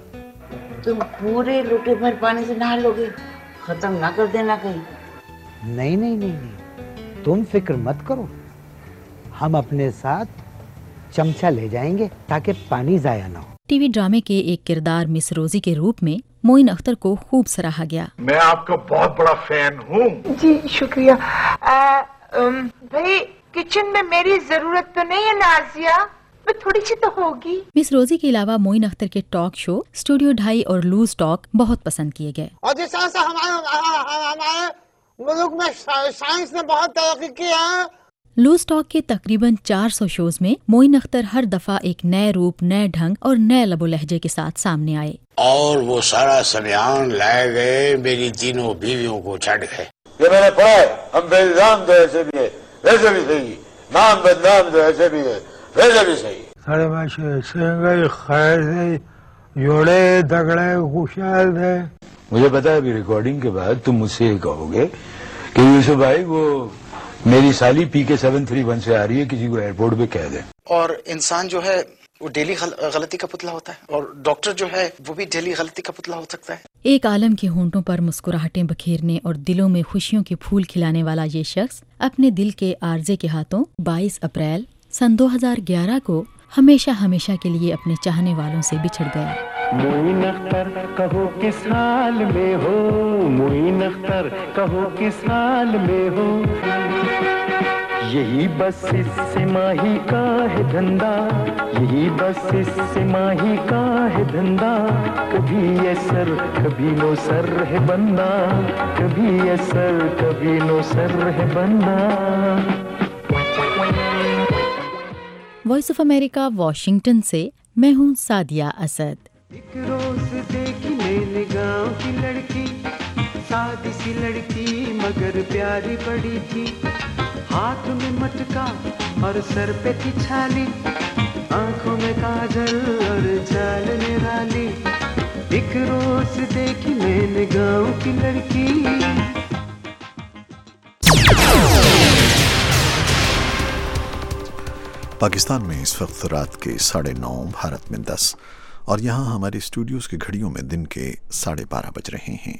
تم پورے لوٹے بھر پانی سے نہا لو گے، ختم نہ کر دینا کہیں۔ نہیں نہیں نہیں نہیں، تم فکر مت کرو، ہم اپنے ساتھ چمچہ لے جائیں گے تاکہ پانی ضائع نہ ہو۔ ٹی وی ڈرامے کے ایک کردار مس روزی کے روپ میں معین اختر کو خوب سراہا گیا۔ میں آپ کا بہت بڑا فین ہوں۔ جی شکریہ۔ بھائی کچن میں میری ضرورت تو نہیں ہے نازیہ، تھوڑی سی تو ہوگی۔ مس روزی کے علاوہ معین اختر کے ٹاک شو اسٹوڈیو ڈھائی اور لوز ٹاک بہت پسند کیے گئے۔ اور جس طرح سے ہمارے ملک میں سائنس نے بہت ترقی کی ہے۔ لوز ٹاک کے تقریباً چار سو شوز میں معین اختر ہر دفعہ ایک نئے روپ، نئے ڈھنگ اور نئے لب و لہجے کے ساتھ سامنے آئے۔ اور وہ سارا سمیان لائے گئے، میری تینوں بیویوں کو چھڑ گئے۔ یہ میں نے پڑھا ہے، ہم بے الزام تو ایسے بھی ہے، ویسے بھی صحیح، نام بدنام تو ایسے بھی ہے، ویسے بھی صحیح۔ سارے باشے سنگئی خیر سے جوڑے دگڑے خوشحال تھے۔ مجھے پتا ہے ابھی ریکارڈنگ کے بعد تم مجھ سے یہ کہو گے کہ یوسف بھائی وہ میری سالی پی کے سیون تھری ون سے آ رہی ہے، کسی کو ایئرپورٹ پہ کہہ دیں۔ اور انسان جو ہے وہ ڈیلی غلطی کا پتلا ہوتا ہے، اور ڈاکٹر جو ہے وہ بھی ڈیلی غلطی کا پتلا ہو سکتا ہے۔ ایک عالم کے ہونٹوں پر مسکراہٹیں بکھیرنے اور دلوں میں خوشیوں کے پھول کھلانے والا یہ شخص اپنے دل کے عارضے کے ہاتھوں بائیس اپریل سن دو ہزار گیارہ کو ہمیشہ ہمیشہ کے لیے اپنے چاہنے والوں سے بچھڑ گیا۔ معین اختر کہو کس حال میں ہو، معین اختر کہو کس حال میں ہو، यही बस इससे माही का है धंधा, यही बस इससे माही का है धंधा, कभी ये सर कभी नो सर है बंदा, कभी ये सर कभी नो सर है बंदा। वॉइस ऑफ अमेरिका वाशिंगटन से मैं हूँ सादिया असद। एक रोज देखी मैंने गाँव की लड़की, सादी सी लड़की मगर प्यारी बड़ी थी, हाथ में मटका और सर पे थी छाली, आंखों में काजल और चाल निराली। एक रोज देखी मैंने गाँव की लड़की। पाकिस्तान में इस वक्त रात के साढ़े नौ, भारत में दस, और यहाँ हमारे स्टूडियोज़ की घड़ियों में दिन के साढ़े बारह बज रहे हैं।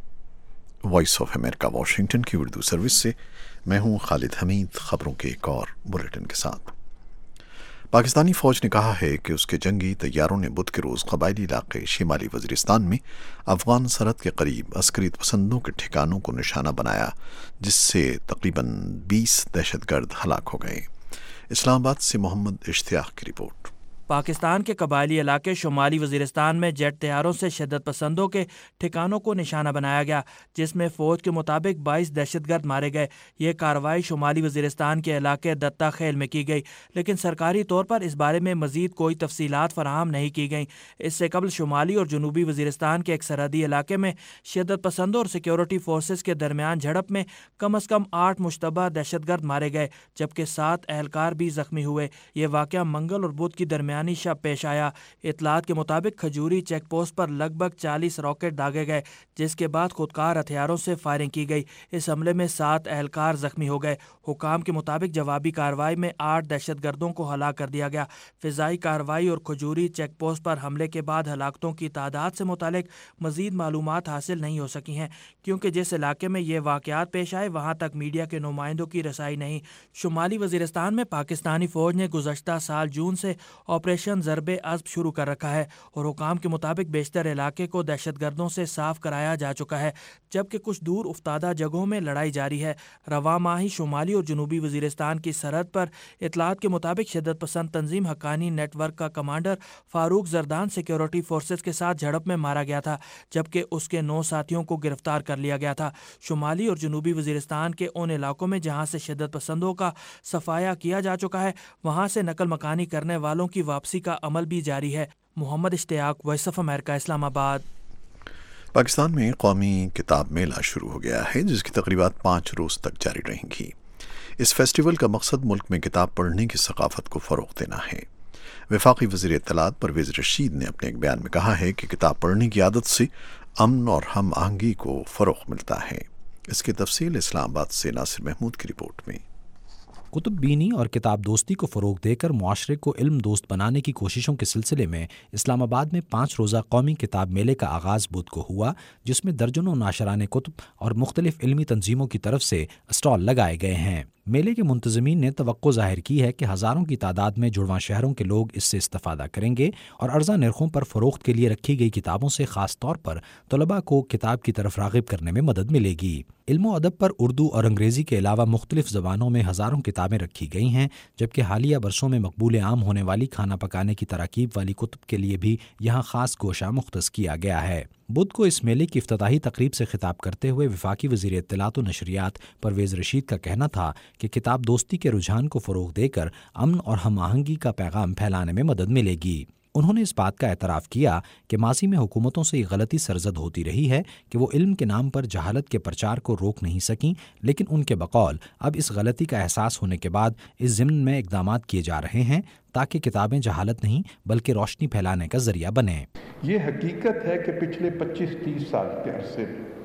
वॉइस ऑफ अमेरिका वाशिंगटन की उर्दू सर्विस से मैं हूँ खालिद हमीद। ख़बरों के एक और बुलेटिन के साथ। पाकिस्तानी फ़ौज ने कहा है कि उसके जंगी तैयारों ने बुध के रोज़ कबायली इलाके शिमाली वज़ीरिस्तान में अफ़गान सरहद के करीब अस्करी पसंदों के ठिकानों को निशाना बनाया, जिससे तकरीबन बीस दहशतगर्द हलाक हो गए। इस्लामाबाद से मोहम्मद इश्तियाक की रिपोर्ट। पाकिस्तान के कबायली इलाके शुमाली वज़ीरिस्तान में जेट तैयारों से शिद्दत पसंदों के ठिकानों को निशाना बनाया गया, जिसमें फ़ौज के मुताबिक बाईस दहशतगर्द मारे गए। ये कार्रवाई शुमाली वज़ीरिस्तान के इलाके दत्ता खेल में की गई, लेकिन सरकारी तौर पर इस बारे में मज़ीद कोई तफसीलात फराहम नहीं की गई। इससे कबल शुमाली और जनूबी वज़ीरिस्तान के एक सरहदी इलाके में शिद्दत पसंदों और सिक्योरिटी फोर्सेस के दरमियान झड़प में कम अज़ कम आठ मुश्तबा दहशतगर्द मारे गए, जबकि सात एहलकार भी ज़ख्मी हुए। ये वाक़या मंगल और बुध की दरमियान शब पेश आया। इतलात के मुताबिक खजूरी चेक पोस्ट पर लगभग चालीस रॉकेट दागे गए, जिसके बाद खुदकार हथियारों से फायरिंग की गई। इस हमले में सात एहलकार जख्मी हो गए। हुकाम के मुताबिक जवाबी कार्रवाई में आठ दहशतगर्दों को हलाक कर दिया गया। फिजाई कार्रवाई और खजूरी चेक पोस्ट पर हमले के बाद हलाकतों की तादाद से मुतालिक मजीद मालूमात हासिल नहीं हो सकी हैं, क्योंकि जिस इलाके में ये वाक़यात पेश आए वहाँ तक मीडिया के नुमाइंदों की रसाई नहीं। शुमाली वज़ीरिस्तान में पाकिस्तानी फ़ौज ने गुज़श्ता साल जून से ऑपरेशन ज़रबे अज़ब शुरू कर रखा है और हुकाम के मुताबिक बेशतर इलाके को दहशतगर्दों से साफ कराया जा चुका है, जबकि कुछ दूर उफ्तादा जगहों में लड़ाई जारी है। रवा माही शुमाली और जनूबी वज़ीरिस्तान की सरहद पर इतलात के मुताबिक शिद्दत पसंद तंजीम हक्कानी नेटवर्क का commander Farooq Zardan security forces के साथ झड़प में मारा गया था, जबकि उसके नौ साथियों को गिरफ्तार कर लिया गया था। शुमाली और जनूबी वज़ीरिस्तान के उन इलाकों में जहाँ से शिद्दत पसंदों का सफाया किया जा चुका है, वहाँ से नकल मकानी करने वालों की वापसी का अमल भी जारी है। Mohammad Ishtiaq, voice of America, Islamabad. Pakistan में कौमी किताब मेला शुरू हो गया है, जिसकी तकरीबात पाँच रोज़ तक जारी रहेंगी। इस फेस्टिवल का मकसद मुल्क में किताब पढ़ने की सकाफत को फ़रोग़ देना है। वफाकी वज़ीर इत्तलात परवेज़ रशीद ने अपने एक बयान में कहा है कि किताब पढ़ने की आदत से अमन और हम आहंगी को फ़रोग़ मिलता है। इसकी तफसील इस्लामाबाद से नासिर महमूद की रिपोर्ट में। कुतुब बीनी और किताब दोस्ती को फ़रोग़ देकर मुआशरे को इल्म दोस्त बनाने की कोशिशों के सिलसिले में इस्लामाबाद में पाँच रोज़ा कौमी किताब मेले का आगाज़ बुध को हुआ, जिसमें दर्जनों नाशरान कुतुब और मुख्तलिफ़ इल्मी तंजीमों की तरफ से स्टॉल लगाए गए हैं। मेले के मुंतज़मीन ने तवक्को ज़ाहिर की है कि हज़ारों की तादाद में जुड़वां शहरों के लोग इससे इस्तिफ़ादा करेंगे और अर्ज़ा नरखों पर फ़रोख्त के लिए रखी गई किताबों से ख़ास तौर पर तलबा को किताब की तरफ राग़िब करने में मदद मिलेगी। इल्म अदब पर उर्दू और अंग्रेज़ी के अलावा मुख्तलिफ़ ज़बानों में हज़ारों किताबें रखी गई हैं, जबकि हालिया बरसों में मकबूल आम होने वाली खाना पकाने की तराकीब वाली कुतुब के लिए भी यहाँ ख़ास गोशा मुख्तस किया गया है। बुध को इस मेले की इफ्तिताही तकरीब से खिताब करते हुए वफाकी वज़ीर इत्तलात व नशरियात परवेज़ रशीद का कहना था कि किताब दोस्ती के रुझान को फ़रोग़ देकर अमन और हम आहंगी का पैगाम फैलाने में मदद मिलेगी। उन्होंने इस बात का एतराफ़ किया कि माज़ी में हुकूमतों से ये गलती सरजद होती रही है कि वो इल्म के नाम पर जहालत के प्रचार को रोक नहीं सकीं, लेकिन उनके बकौल अब इस गलती का एहसास होने के बाद इस ज़िम्न में इक़दामात किए जा रहे हैं ताकि किताबें जहालत नहीं बल्कि रोशनी फैलाने का ज़रिया बने। ये हकीकत है कि पिछले पच्चीस तीस साल के अरसे,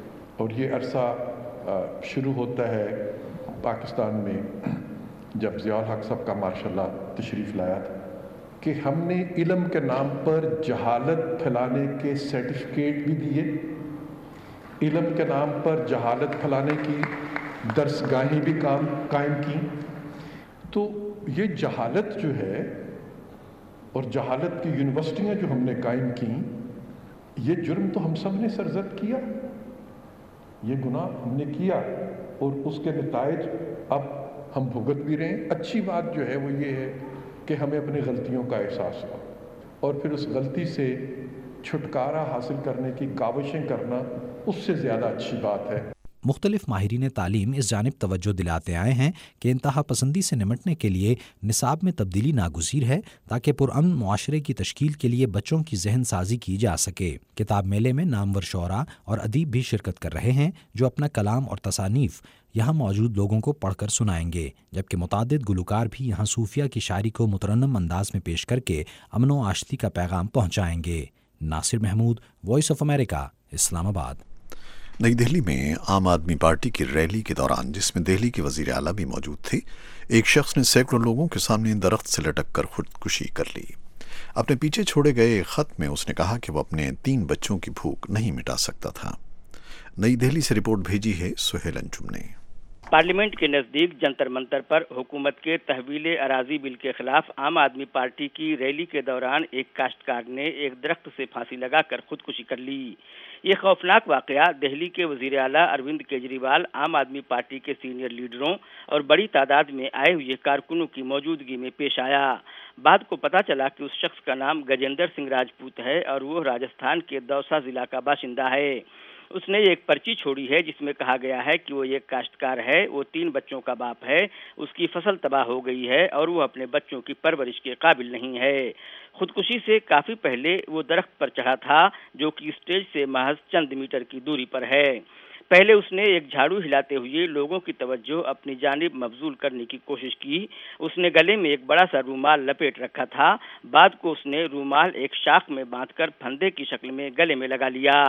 और ये अरसा शुरू होता है पाकिस्तान में जब ज़ियाउल हक़ साहब का माशाअल्लाह तशरीफ़ लाया था, कि हमने इल्म के नाम पर जहालत फैलाने के सर्टिफिकेट भी दिए, इल्म के नाम पर जहालत फैलाने की दरसगाहें भी काम कायम की। तो ये जहालत जो है और जहालत की यूनिवर्सिटियाँ जो हमने कायम की, ये जुर्म तो हम सब ने सरजद किया, ये गुनाह हमने किया, और उसके नताइज अब ہم بھگت بھی رہے ہیں. اچھی بات جو ہے وہ یہ ہے کہ ہمیں اپنی غلطیوں کا احساس ہوا اور پھر اس غلطی سے چھٹکارا حاصل کرنے کی کاوشیں کرنا اس سے زیادہ اچھی بات ہے. مختلف ماہرین تعلیم اس جانب توجہ دلاتے آئے ہیں کہ انتہا پسندی سے نمٹنے کے لیے نصاب میں تبدیلی ناگزیر ہے تاکہ پرامن معاشرے کی تشکیل کے لیے بچوں کی ذہن سازی کی جا سکے. کتاب میلے میں نامور شعراء اور ادیب بھی شرکت کر رہے ہیں جو اپنا کلام اور تصانیف یہاں موجود لوگوں کو پڑھ کر سنائیں گے، جبکہ متعدد گلوکار بھی یہاں صوفیہ کی شاعری کو مترنم انداز میں پیش کر کے امن و آشتی کا پیغام پہنچائیں گے. Nasir Mahmood, voice of America, Islamabad. Nai Delhi میں عام آدمی پارٹی کی ریلی کے دوران، جس میں دہلی کے وزیر اعلیٰ بھی موجود تھے، ایک شخص نے سینکڑوں لوگوں کے سامنے درخت سے لٹک کر خودکشی کر لی. اپنے پیچھے چھوڑے گئے ایک خط میں اس نے کہا کہ وہ اپنے تین بچوں کی بھوک نہیں مٹا سکتا تھا. نئی دہلی سے رپورٹ بھیجی ہے سہیل انجم نے. پارلیمنٹ کے نزدیک جنتر منتر پر حکومت کے تحویل اراضی بل کے خلاف عام آدمی پارٹی کی ریلی کے دوران ایک کاشتکار نے ایک درخت سے پھانسی لگا کر خودکشی کر لی. یہ خوفناک واقعہ دہلی کے وزیر اعلیٰ اروند کیجریوال، عام آدمی پارٹی کے سینئر لیڈروں اور بڑی تعداد میں آئے ہوئے کارکنوں کی موجودگی میں پیش آیا. بعد کو پتہ چلا کہ اس شخص کا نام گجیندر سنگھ راجپوت ہے اور وہ راجستھان کے دوسا ضلع کا باشندہ ہے. اس نے ایک پرچی چھوڑی ہے جس میں کہا گیا ہے کہ وہ ایک کاشتکار ہے، وہ تین بچوں کا باپ ہے، اس کی فصل تباہ ہو گئی ہے اور وہ اپنے بچوں کی پرورش کے قابل نہیں ہے. خودکشی سے کافی پہلے وہ درخت پر چڑھا تھا جو کہ اسٹیج سے محض چند میٹر کی دوری پر ہے. پہلے اس نے ایک جھاڑو ہلاتے ہوئے لوگوں کی توجہ اپنی جانب مبذول کرنے کی کوشش کی. اس نے گلے میں ایک بڑا سا رومال لپیٹ رکھا تھا. بعد کو اس نے رومال ایک شاخ میں باندھ کر پھندے کی شکل میں گلے میں لگا لیا.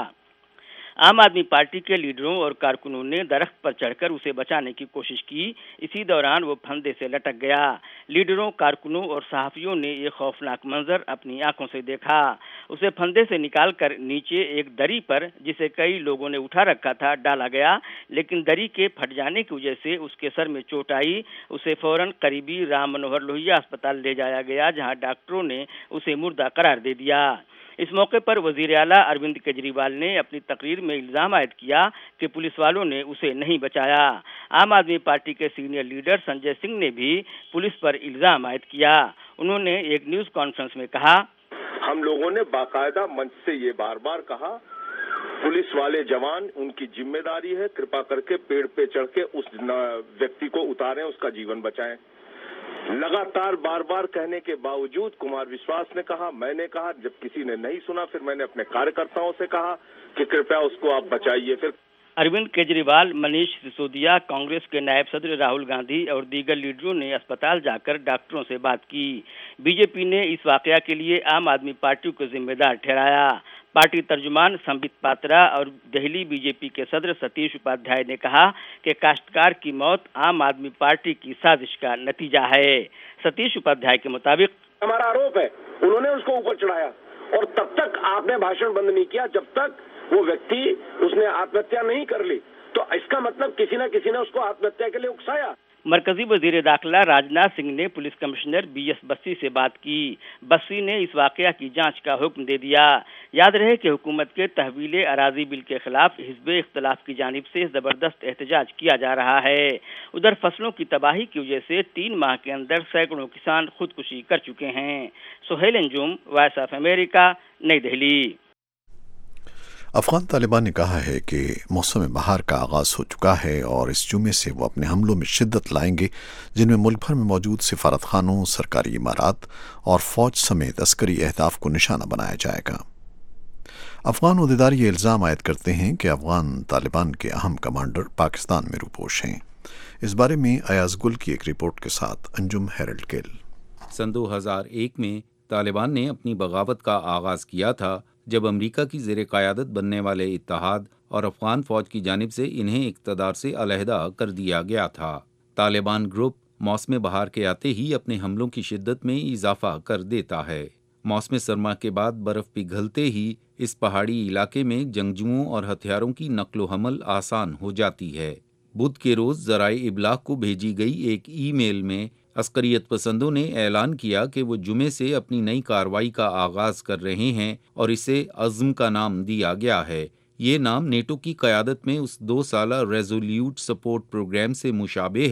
عام آدمی پارٹی کے لیڈروں اور کارکنوں نے درخت پر چڑھ کر اسے بچانے کی کوشش کی. اسی دوران وہ پھندے سے لٹک گیا. لیڈروں، کارکنوں اور صحافیوں نے یہ خوفناک منظر اپنی آنکھوں سے دیکھا. اسے پھندے سے نکال کر نیچے ایک دری پر، جسے کئی لوگوں نے اٹھا رکھا تھا، ڈالا گیا، لیکن دری کے پھٹ جانے کی وجہ سے اس کے سر میں چوٹ آئی. اسے فوراً قریبی رام منوہر لوہیا اسپتال لے جایا گیا، جہاں ڈاکٹروں نے اسے مردہ قرار دے دیا. اس موقع پر وزیر اعلیٰ اروند کیجریوال نے اپنی تقریر میں الزام عائد کیا کہ پولیس والوں نے اسے نہیں بچایا. عام آدمی پارٹی کے سینئر لیڈر سنجے سنگھ نے بھی پولیس پر الزام عائد کیا. انہوں نے ایک نیوز کانفرنس میں کہا، ہم لوگوں نے باقاعدہ منچ سے یہ بار بار کہا، پولیس والے جوان، ان کی ذمہ داری ہے، کرپا کر کے پیڑ پہ چڑھ کے اس ویکتی کو اتاریں، اس کا جیون بچائیں. لگاتار بار بار کہنے کے باوجود کمار وشواس نے کہا، میں نے کہا، جب کسی نے نہیں سنا پھر میں نے اپنے کاریہ سے کہا کہ کرپیا اس کو آپ بچائیے. پھر اروند کیجریوال، منیش سسودیا، کانگریس کے نائب صدر راہل گاندھی اور دیگر لیڈروں نے اسپتال جا کر ڈاکٹروں سے بات کی. بی جے پی نے اس واقعہ کے لیے عام آدمی پارٹی کو ذمہ دار ٹھہرایا. پارٹی ترجمان سمبت پاترا اور دہلی بی جے پی کے صدر ستیش اپادھیائے نے کہا کہ کاشتکار کی موت عام آدمی پارٹی کی سازش کا نتیجہ ہے. ستیش اپادھیائے کے مطابق، ہمارا آروپ ہے انہوں نے اس کو اوپر چڑھایا اور تب تک آپ نے بھاشن بند نہیں کیا جب تک وہ ویکتی اس نے آتم ہتیا نہیں کر لی. تو اس کا مطلب کسی نہ کسی نے اس کو آتم ہتیا کے لیے اکسایا. مرکزی وزیر داخلہ راجناتھ سنگھ نے پولیس کمشنر بی ایس بسی سے بات کی. بسی نے اس واقعہ کی جانچ کا حکم دے دیا. یاد رہے کہ حکومت کے تحویل اراضی بل کے خلاف حزب اختلاف کی جانب سے زبردست احتجاج کیا جا رہا ہے. ادھر فصلوں کی تباہی کی وجہ سے تین ماہ کے اندر سینکڑوں کسان خودکشی کر چکے ہیں. Sohail Anjum, voice of America, Nai Delhi. Afghan Taliban نے کہا ہے کہ موسم بہار کا آغاز ہو چکا ہے اور اس جمعے سے وہ اپنے حملوں میں شدت لائیں گے، جن میں ملک بھر میں موجود سفارت خانوں، سرکاری عمارات اور فوج سمیت عسکری اہداف کو نشانہ بنایا جائے گا. افغان عہدیدار یہ الزام عائد کرتے ہیں کہ افغان طالبان کے اہم کمانڈر پاکستان میں روپوش ہیں. اس بارے میں ایاز گل کی ایک رپورٹ کے ساتھ انجم ہیرلڈ گل. سن دو ہزار ایک میں طالبان نے اپنی بغاوت کا آغاز کیا تھا، جب امریکہ کی زیر قیادت بننے والے اتحاد اور افغان فوج کی جانب سے انہیں اقتدار سے علیحدہ کر دیا گیا تھا. طالبان گروپ موسم بہار کے آتے ہی اپنے حملوں کی شدت میں اضافہ کر دیتا ہے. موسم سرما کے بعد برف پگھلتے ہی اس پہاڑی علاقے میں جنگجوؤں اور ہتھیاروں کی نقل و حمل آسان ہو جاتی ہے. بدھ کے روز ذرائع ابلاغ کو بھیجی گئی ایک ای میل میں عسکریت پسندوں نے اعلان کیا کہ وہ جمعے سے اپنی نئی کارروائی کا آغاز کر رہے ہیں اور اسے عزم کا نام دیا گیا ہے. یہ نام نیٹو کی قیادت میں اس دو سالہ ریزولیوٹ سپورٹ پروگرام سے مشابہ ہے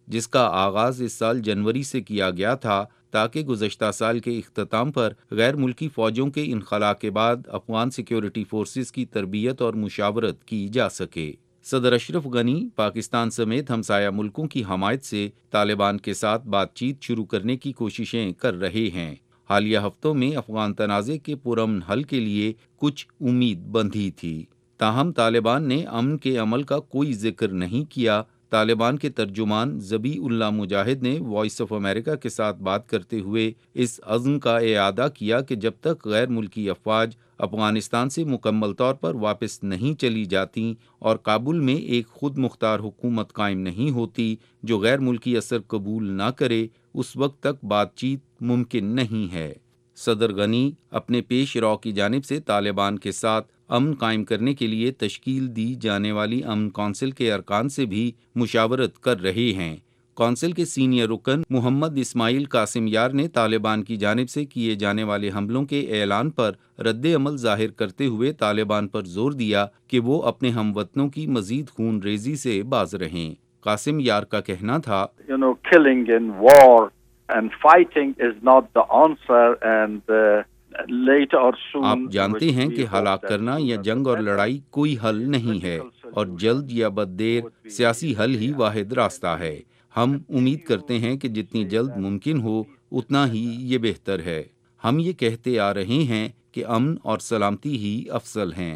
جس کا آغاز اس سال جنوری سے کیا گیا تھا تاکہ گزشتہ سال کے اختتام پر غیر ملکی فوجوں کے انخلاء کے بعد افغان سیکیورٹی فورسز کی تربیت اور مشاورت کی جا سکے۔ صدر اشرف غنی پاکستان سمیت ہمسایہ ملکوں کی حمایت سے طالبان کے ساتھ بات چیت شروع کرنے کی کوششیں کر رہے ہیں۔ حالیہ ہفتوں میں افغان تنازع کے پرامن حل کے لیے کچھ امید بندھی تھی، تاہم طالبان نے امن کے عمل کا کوئی ذکر نہیں کیا۔ طالبان کے ترجمان ذبیح اللہ مجاہد نے وائس آف امریکہ کے ساتھ بات کرتے ہوئے اس عزم کا اعادہ کیا کہ جب تک غیر ملکی افواج افغانستان سے مکمل طور پر واپس نہیں چلی جاتیں اور کابل میں ایک خود مختار حکومت قائم نہیں ہوتی جو غیر ملکی اثر قبول نہ کرے، اس وقت تک بات چیت ممکن نہیں ہے۔ صدر غنی اپنے پیش رو کی جانب سے طالبان کے ساتھ امن قائم کرنے کے لیے تشکیل دی جانے والی امن کونسل کے ارکان سے بھی مشاورت کر رہے ہیں۔ کونسل کے سینئر رکن محمد اسماعیل قاسم یار نے طالبان کی جانب سے کیے جانے والے حملوں کے اعلان پر رد عمل ظاہر کرتے ہوئے طالبان پر زور دیا کہ وہ اپنے ہم وطنوں کی مزید خون ریزی سے باز رہیں۔ قاسم یار کا کہنا تھا، you know, killing in war and fighting is not the answer and uh, later or soon آپ جانتے ہیں کہ ہلاک کرنا یا جنگ اور لڑائی کوئی حل نہیں ہے، اور جلد یا بد دیر سیاسی حل ہی واحد راستہ ہے۔ ہم امید کرتے ہیں کہ جتنی جلد ممکن ہو اتنا ہی یہ بہتر ہے۔ ہم یہ کہتے آ رہے ہیں کہ امن اور سلامتی ہی افضل ہیں۔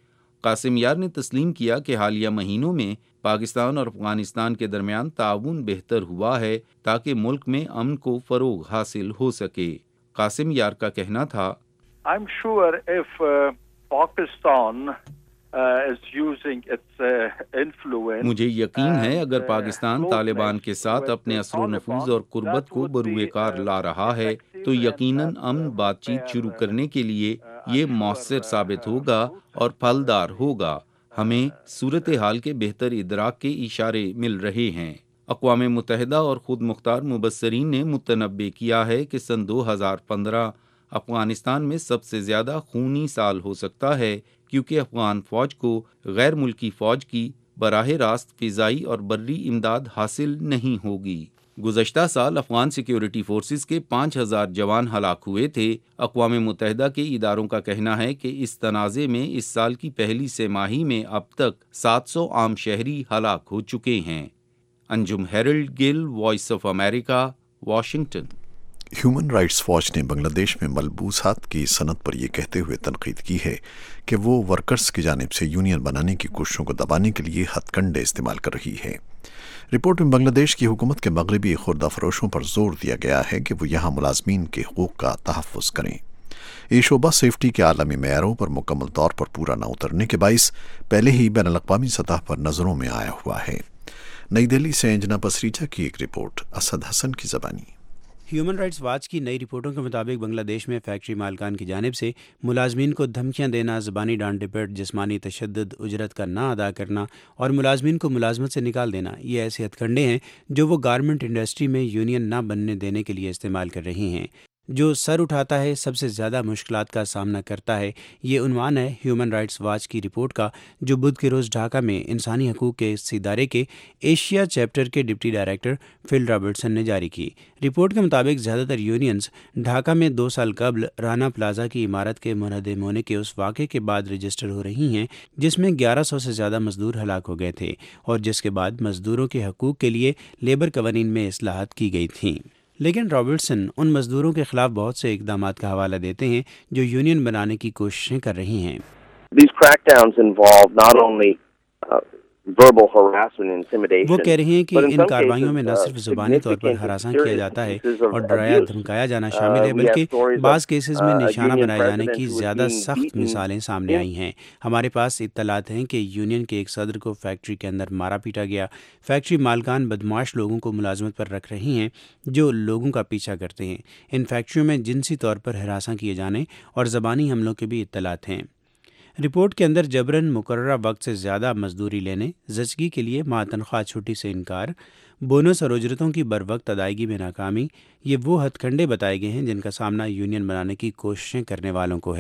قاسم یار نے تسلیم کیا کہ حالیہ مہینوں میں پاکستان اور افغانستان کے درمیان تعاون بہتر ہوا ہے تاکہ ملک میں امن کو فروغ حاصل ہو سکے۔ قاسم یار کا کہنا تھا، I'm sure if uh, Pakistan uh, is using its uh, influence مجھے یقین ہے اگر پاکستان طالبان کے ساتھ اپنے اثر و نفوذ اور قربت کو بروئے کار لا رہا ہے تو یقیناً امن بات چیت شروع کرنے کے لیے یہ مؤثر ثابت ہوگا اور پھلدار ہوگا۔ ہمیں صورتحال کے بہتر ادراک کے اشارے مل رہے ہیں۔ اقوام متحدہ اور خود مختار مبصرین نے متنبع کیا ہے کہ سن دو ہزار پندرہ افغانستان میں سب سے زیادہ خونی سال ہو سکتا ہے، کیونکہ افغان فوج کو غیر ملکی فوج کی براہ راست فضائی اور بری امداد حاصل نہیں ہوگی۔ گزشتہ سال افغان سیکیورٹی فورسز کے پانچ ہزار جوان ہلاک ہوئے تھے۔ اقوام متحدہ کے اداروں کا کہنا ہے کہ اس تنازع میں اس سال کی پہلی سہ ماہی میں اب تک سات سو عام شہری ہلاک ہو چکے ہیں۔ Anjum Harold Gill, voice of America, Washington. Human rights watch نے بنگلہ دیش میں ملبوسات کی صنعت پر یہ کہتے ہوئے تنقید کی ہے کہ وہ ورکرز کی جانب سے یونین بنانے کی کوششوں کو دبانے کے لیے ہتھ کنڈے استعمال کر رہی ہے۔ رپورٹ میں بنگلہ دیش کی حکومت کے مغربی خوردہ فروشوں پر زور دیا گیا ہے کہ وہ یہاں ملازمین کے حقوق کا تحفظ کریں۔ یہ شعبہ سیفٹی کے عالمی معیاروں پر مکمل طور پر پورا نہ اترنے کے باعث پہلے ہی بین الاقوامی سطح پر نظروں میں آیا ہوا ہے۔ نئی دہلی سے انجنا پسریچا کی ایک رپورٹ، اسد حسن کی زبانی۔ ہیومن رائٹس واچ کی نئی رپورٹوں کے مطابق بنگلہ دیش میں فیکٹری مالکان کی جانب سے ملازمین کو دھمکیاں دینا، زبانی ڈانٹ ڈپٹ، جسمانی تشدد، اجرت کا نہ ادا کرنا اور ملازمین کو ملازمت سے نکال دینا، یہ ایسے ہتھ کنڈے ہیں جو وہ گارمنٹ انڈسٹری میں یونین نہ بننے دینے کے لیے استعمال کر رہی ہیں۔ جو سر اٹھاتا ہے سب سے زیادہ مشکلات کا سامنا کرتا ہے، یہ عنوان ہے ہیومن رائٹس واچ کی رپورٹ کا، جو بدھ کے روز ڈھاکہ میں انسانی حقوق کے اس ادارے کے ایشیا چیپٹر کے ڈپٹی ڈائریکٹر فل رابرٹسن نے جاری کی۔ رپورٹ کے مطابق زیادہ تر یونینز ڈھاکہ میں دو سال قبل رانا پلازا کی عمارت کے منہدم ہونے کے اس واقعے کے بعد رجسٹر ہو رہی ہیں جس میں گیارہ سو سے زیادہ مزدور ہلاک ہو گئے تھے اور جس کے بعد مزدوروں کے حقوق کے لیے لیبر قوانین میں اصلاحات کی گئی تھیں۔ لیکن رابرٹسن ان مزدوروں کے خلاف بہت سے اقدامات کا حوالہ دیتے ہیں جو یونین بنانے کی کوششیں کر رہی ہیں۔ These crackdowns involve not only uh, verbal harassment and intimidation. وہ کہہ رہی ہیں کہ ان کارروائیوں میں نہ صرف زبانی طور پر ہراساں کیا جاتا ہے اور ڈرایا دھمکایا جانا شامل ہے، بلکہ بعض کیسز میں نشانہ بنائے جانے کی زیادہ سخت مثالیں سامنے آئی ہیں۔ ہمارے پاس اطلاعات ہیں کہ یونین کے ایک صدر کو فیکٹری کے اندر مارا پیٹا گیا۔ فیکٹری مالکان بدمعاش لوگوں کو ملازمت پر رکھ رہی ہیں جو لوگوں کا پیچھا کرتے ہیں۔ ان فیکٹریوں میں جنسی طور پر ہراساں کیے جانے اور زبانی حملوں کے بھی اطلاعات ہیں۔ رپورٹ کے اندر جبراً مقررہ وقت سے زیادہ مزدوری لینے، زچگی کے لیے ماہ تنخواہ چھٹی سے انکار، بونس اور اجرتوں کی بروقت ادائیگی میں ناکامی، یہ وہ ہتھ کنڈے بتائے گئے ہیں جن کا سامنا یونین بنانے کی کوششیں کرنے والوں کو ہے۔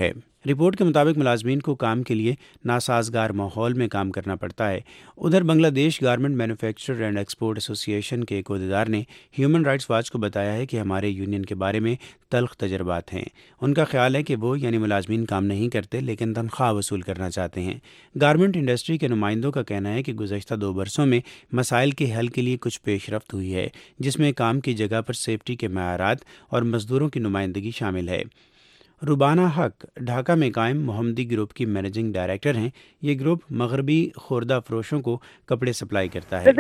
رپورٹ کے مطابق ملازمین کو کام کے لیے ناسازگار ماحول میں کام کرنا پڑتا ہے۔ ادھر بنگلہ دیش گارمنٹ مینوفیکچرر اینڈ ایکسپورٹ ایسوسی ایشن کے ایک عہدیدار نے ہیومن رائٹس واچ کو بتایا ہے کہ ہمارے یونین کے بارے میں تلخ تجربات ہیں۔ ان کا خیال ہے کہ وہ یعنی ملازمین کام نہیں کرتے لیکن تنخواہ وصول کرنا چاہتے ہیں۔ گارمنٹ انڈسٹری کے نمائندوں کا کہنا ہے کہ گزشتہ دو برسوں میں مسائل کے حل کے لیے کچھ پیش رفت ہوئی ہے، جس میں کام کی جگہ پر سیفٹی کے معیارات اور مزدوروں کی نمائندگی شامل ہے۔ روبانہ حق ڈھاکہ میں قائم محمدی گروپ کی مینیجنگ ڈائریکٹر ہیں۔ یہ گروپ مغربی خوردہ فروشوں کو کپڑے سپلائی کرتا ہے۔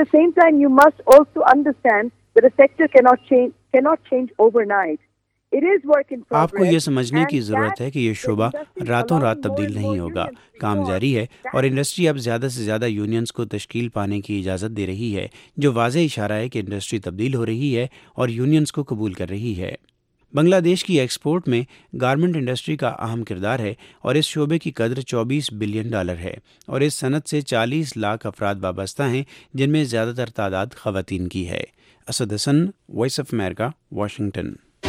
آپ کو یہ سمجھنے کی ضرورت ہے کہ یہ شعبہ راتوں رات تبدیل نہیں ہوگا، کام جاری ہے اور انڈسٹری اب زیادہ سے زیادہ یونینز کو تشکیل پانے کی اجازت دے رہی ہے، جو واضح اشارہ ہے کہ انڈسٹری تبدیل ہو رہی ہے اور یونینز کو قبول کر رہی ہے۔ بنگلہ دیش کی ایکسپورٹ میں گارمنٹ انڈسٹری کا اہم کردار ہے اور اس شعبے کی قدر چوبیس بلین ڈالر ہے اور اس صنعت سے چالیس لاکھ افراد وابستہ ہیں، جن میں زیادہ تر تعداد خواتین کی ہے۔ Asad Hasan, voice of America, Washington.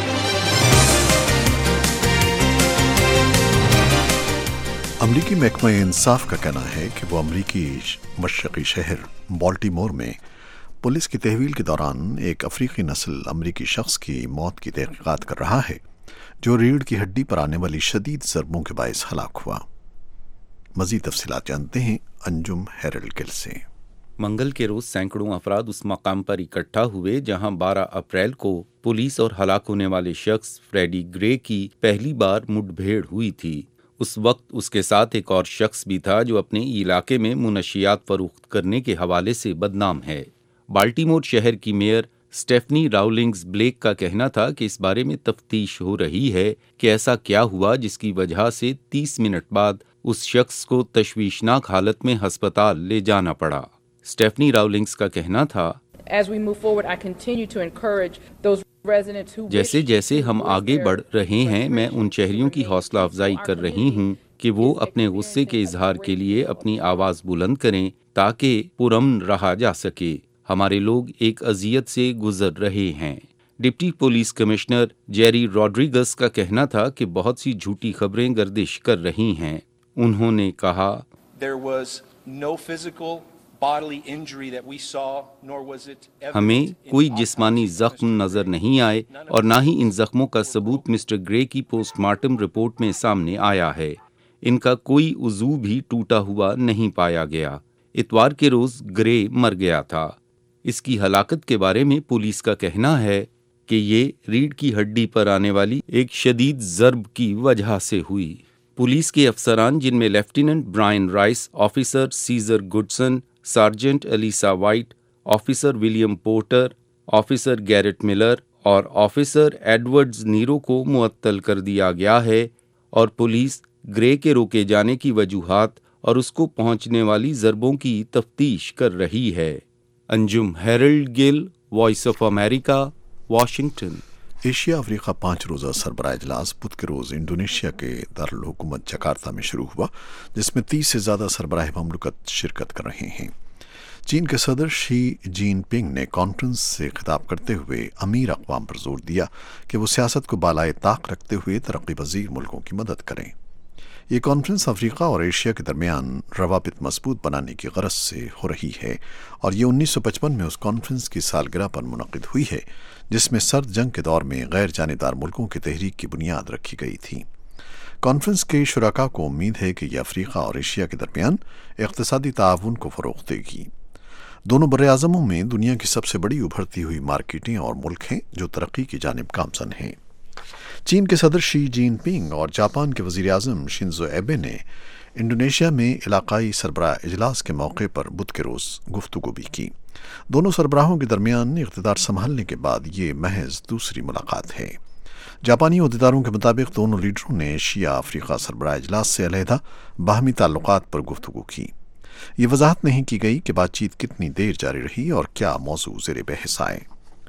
امریکی محکمہ انصاف کا کہنا ہے کہ وہ امریکی مشرقی شہر بالٹیمور میں پولیس کی تحویل کے دوران ایک افریقی نسل امریکی شخص کی موت کی تحقیقات کر رہا ہے، جو ریڑھ کی ہڈی پر آنے والی شدید ضربوں کے باعث ہلاک ہوا۔ مزید تفصیلات جانتے ہیں انجم ہیرلڈ گل سے۔ منگل کے روز سینکڑوں افراد اس مقام پر اکٹھا ہوئے جہاں بارہ اپریل کو پولیس اور ہلاک ہونے والے شخص فریڈی گرے کی پہلی بار مڈ بھیڑ ہوئی تھی۔ اس وقت اس کے ساتھ ایک اور شخص بھی تھا جو اپنے علاقے میں منشیات فروخت کرنے کے حوالے سے بدنام ہے۔ بالٹیمور شہر کی میئر اسٹیفنی راولنگز بلیک کا کہنا تھا کہ اس بارے میں تفتیش ہو رہی ہے کہ ایسا کیا ہوا جس کی وجہ سے تیس منٹ بعد اس شخص کو تشویشناک حالت میں ہسپتال لے جانا پڑا۔ اسٹیفنی راولنگز کا کہنا تھا، جیسے جیسے ہم آگے بڑھ رہے ہیں میں ان شہریوں کی حوصلہ افزائی کر رہی ہوں کہ وہ اپنے غصے کے اظہار کے لیے اپنی آواز بلند کریں تاکہ پرامن رہا جا سکے۔ ہمارے لوگ ایک اذیت سے گزر رہے ہیں۔ Deputy police commissioner Jerry Rodriguez کا کہنا تھا کہ بہت سی جھوٹی خبریں گردش کر رہی ہیں۔ انہوں نے کہا، ہمیں کوئی جسمانی زخم نظر نہیں آئے اور نہ ہی ان زخموں کا ثبوت مسٹر گرے کی پوسٹ مارٹم رپورٹ میں سامنے آیا ہے۔ ان کا کوئی عضو بھی ٹوٹا ہوا نہیں پایا گیا۔ اتوار کے روز گرے مر گیا تھا۔ اس کی ہلاکت کے بارے میں پولیس کا کہنا ہے کہ یہ ریڑھ کی ہڈی پر آنے والی ایک شدید ضرب کی وجہ سے ہوئی۔ پولیس کے افسران جن میں lieutenant Brian Rice, officer Caesar Goodson, sergeant Alicia White, officer William Porter, officer Garrett Miller اور آفیسر ایڈورڈز نیرو کو معطل کر دیا گیا ہے اور پولیس گرے کے روکے جانے کی وجوہات اور اس کو پہنچنے والی ضربوں کی تفتیش کر رہی ہے۔ Anjum Harold Gill, voice of America, Washington. Asia Africa پانچ روزہ سربراہ اجلاس بدھ کے روز انڈونیشیا کے دارالحکومت جکارتا میں شروع ہوا، جس میں تیس سے زیادہ سربراہ مملکت شرکت کر رہے ہیں۔ چین کے صدر شی جین پنگ نے کانفرنس سے خطاب کرتے ہوئے امیر اقوام پر زور دیا کہ وہ سیاست کو بالائے طاق رکھتے ہوئے ترقی پذیر ملکوں کی مدد کریں۔ یہ کانفرنس افریقہ اور ایشیا کے درمیان روابط مضبوط بنانے کی غرض سے ہو رہی ہے اور یہ انیس سو پچپن میں اس کانفرنس کی سالگرہ پر منعقد ہوئی ہے جس میں سرد جنگ کے دور میں غیر جانبدار ملکوں کی تحریک کی بنیاد رکھی گئی تھی۔ کانفرنس کے شرکاء کو امید ہے کہ یہ افریقہ اور ایشیا کے درمیان اقتصادی تعاون کو فروغ دے گی۔ دونوں براعظموں میں دنیا کی سب سے بڑی ابھرتی ہوئی مارکیٹیں اور ملک ہیں جو ترقی کی جانب گامزن ہیں۔ چین کے صدر شی جین پنگ اور جاپان کے وزیر اعظم شنزو ایبے نے انڈونیشیا میں علاقائی سربراہ اجلاس کے موقع پر بدھ کے روز گفتگو بھی کی۔ دونوں سربراہوں کے درمیان اقتدار سنبھالنے کے بعد یہ محض دوسری ملاقات ہے۔ جاپانی عہدیداروں کے مطابق دونوں لیڈروں نے ایشیا افریقہ سربراہ اجلاس سے علیحدہ باہمی تعلقات پر گفتگو کی۔ یہ وضاحت نہیں کی گئی کہ بات چیت کتنی دیر جاری رہی اور کیا موضوع زیر بحث آئے۔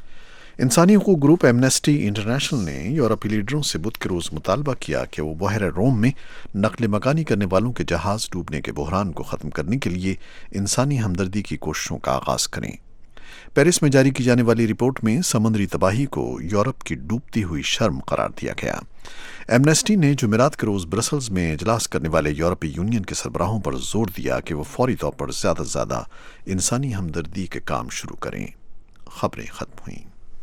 انسانی حقوق گروپ ایمنسٹی انٹرنیشنل نے یورپی لیڈروں سے بدھ کے روز مطالبہ کیا کہ وہ بحیرہ روم میں نقل مکانی کرنے والوں کے جہاز ڈوبنے کے بحران کو ختم کرنے کے لیے انسانی ہمدردی کی کوششوں کا آغاز کریں۔ پیرس میں جاری کی جانے والی رپورٹ میں سمندری تباہی کو یورپ کی ڈوبتی ہوئی شرم قرار دیا گیا۔ ایمنسٹی نے جمعرات کے روز برسلز میں اجلاس کرنے والے یورپی یونین کے سربراہوں پر زور دیا کہ وہ فوری طور پر زیادہ سے زیادہ انسانی ہمدردی کے کام شروع کریں۔ خبریں ختم ہوئیں۔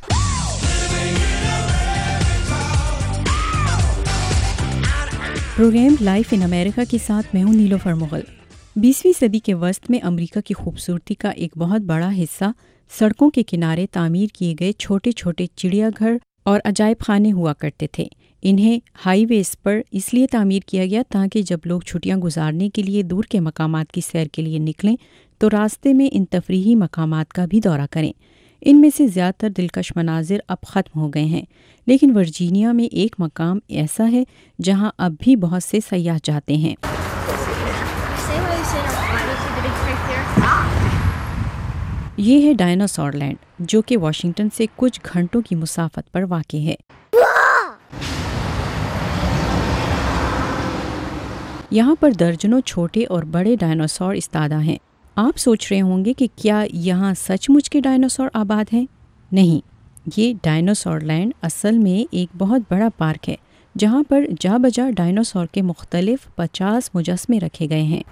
پروگرام لائف ان امریکہ کے ساتھ میں ہوں نیلوفر مغل۔ بیسویں صدی کے وسط میں امریکہ کی خوبصورتی کا ایک بہت بڑا حصہ سڑکوں کے کنارے تعمیر کیے گئے چھوٹے چھوٹے چڑیا گھر اور عجائب خانے ہوا کرتے تھے۔ انہیں ہائی ویز پر اس لیے تعمیر کیا گیا تاکہ جب لوگ چھٹیاں گزارنے کے لیے دور کے مقامات کی سیر کے لیے نکلیں تو راستے میں ان تفریحی مقامات کا بھی دورہ کریں۔ ان میں سے زیادہ تر دلکش مناظر اب ختم ہو گئے ہیں، لیکن ورجینیا میں ایک مقام ایسا ہے جہاں اب بھی بہت سے سیاح جاتے ہیں۔ یہ ہے ڈائناسور لینڈ، جو کہ واشنگٹن سے کچھ گھنٹوں کی مسافت پر واقع ہے۔ یہاں پر درجنوں چھوٹے اور بڑے ڈائناسور استادہ ہیں۔ آپ سوچ رہے ہوں گے کہ کیا یہاں سچ مچ کے ڈائناسور آباد ہیں؟ نہیں، یہ ڈائناسور لینڈ اصل میں ایک بہت بڑا پارک ہے جہاں پر جا بجا ڈائناسور کے مختلف پچاس مجسمے رکھے گئے ہیں۔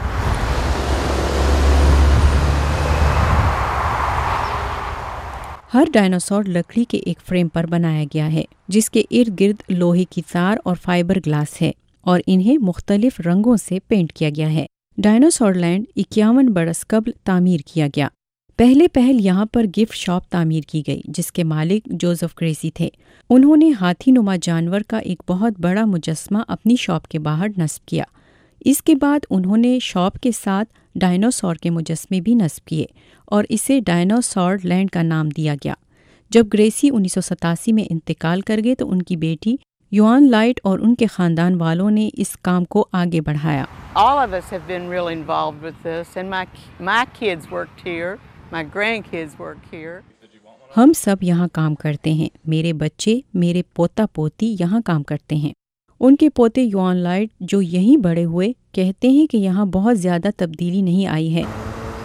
ہر ڈائناسور لکڑی کے ایک فریم پر بنایا گیا ہے جس کے ارد گرد لوہے کی تار اور فائبر گلاس ہے اور انہیں مختلف رنگوں سے پینٹ کیا گیا ہے۔ ڈائناسور لینڈ اکیاون برس قبل تعمیر کیا گیا۔ پہلے پہل یہاں پر گفٹ شاپ تعمیر کی گئی جس کے مالک جوزف گریسی تھے۔ انہوں نے ہاتھی نما جانور کا ایک بہت بڑا مجسمہ اپنی شاپ کے باہر نصب کیا۔ اس کے بعد انہوں نے شاپ کے ساتھ ڈائناسور کے مجسمے بھی نصب کیے اور اسے ڈائناسور لینڈ کا نام دیا گیا۔ جب گریسی انیس سو ستاسی میں انتقال کر گئے تو ان کی بیٹی یوان لائٹ اور ان کے خاندان والوں نے اس کام کو آگے بڑھایا۔ All of us have been really involved with this and my my kids worked here, my grandkids worked here. ہم سب یہاں کام کرتے ہیں، میرے بچے، میرے پوتا پوتی یہاں کام کرتے ہیں۔ ان کے پوتے یوان لائٹ جو یہیں بڑے ہوئے کہتے ہیں کہ یہاں بہت زیادہ تبدیلی نہیں آئی ہے۔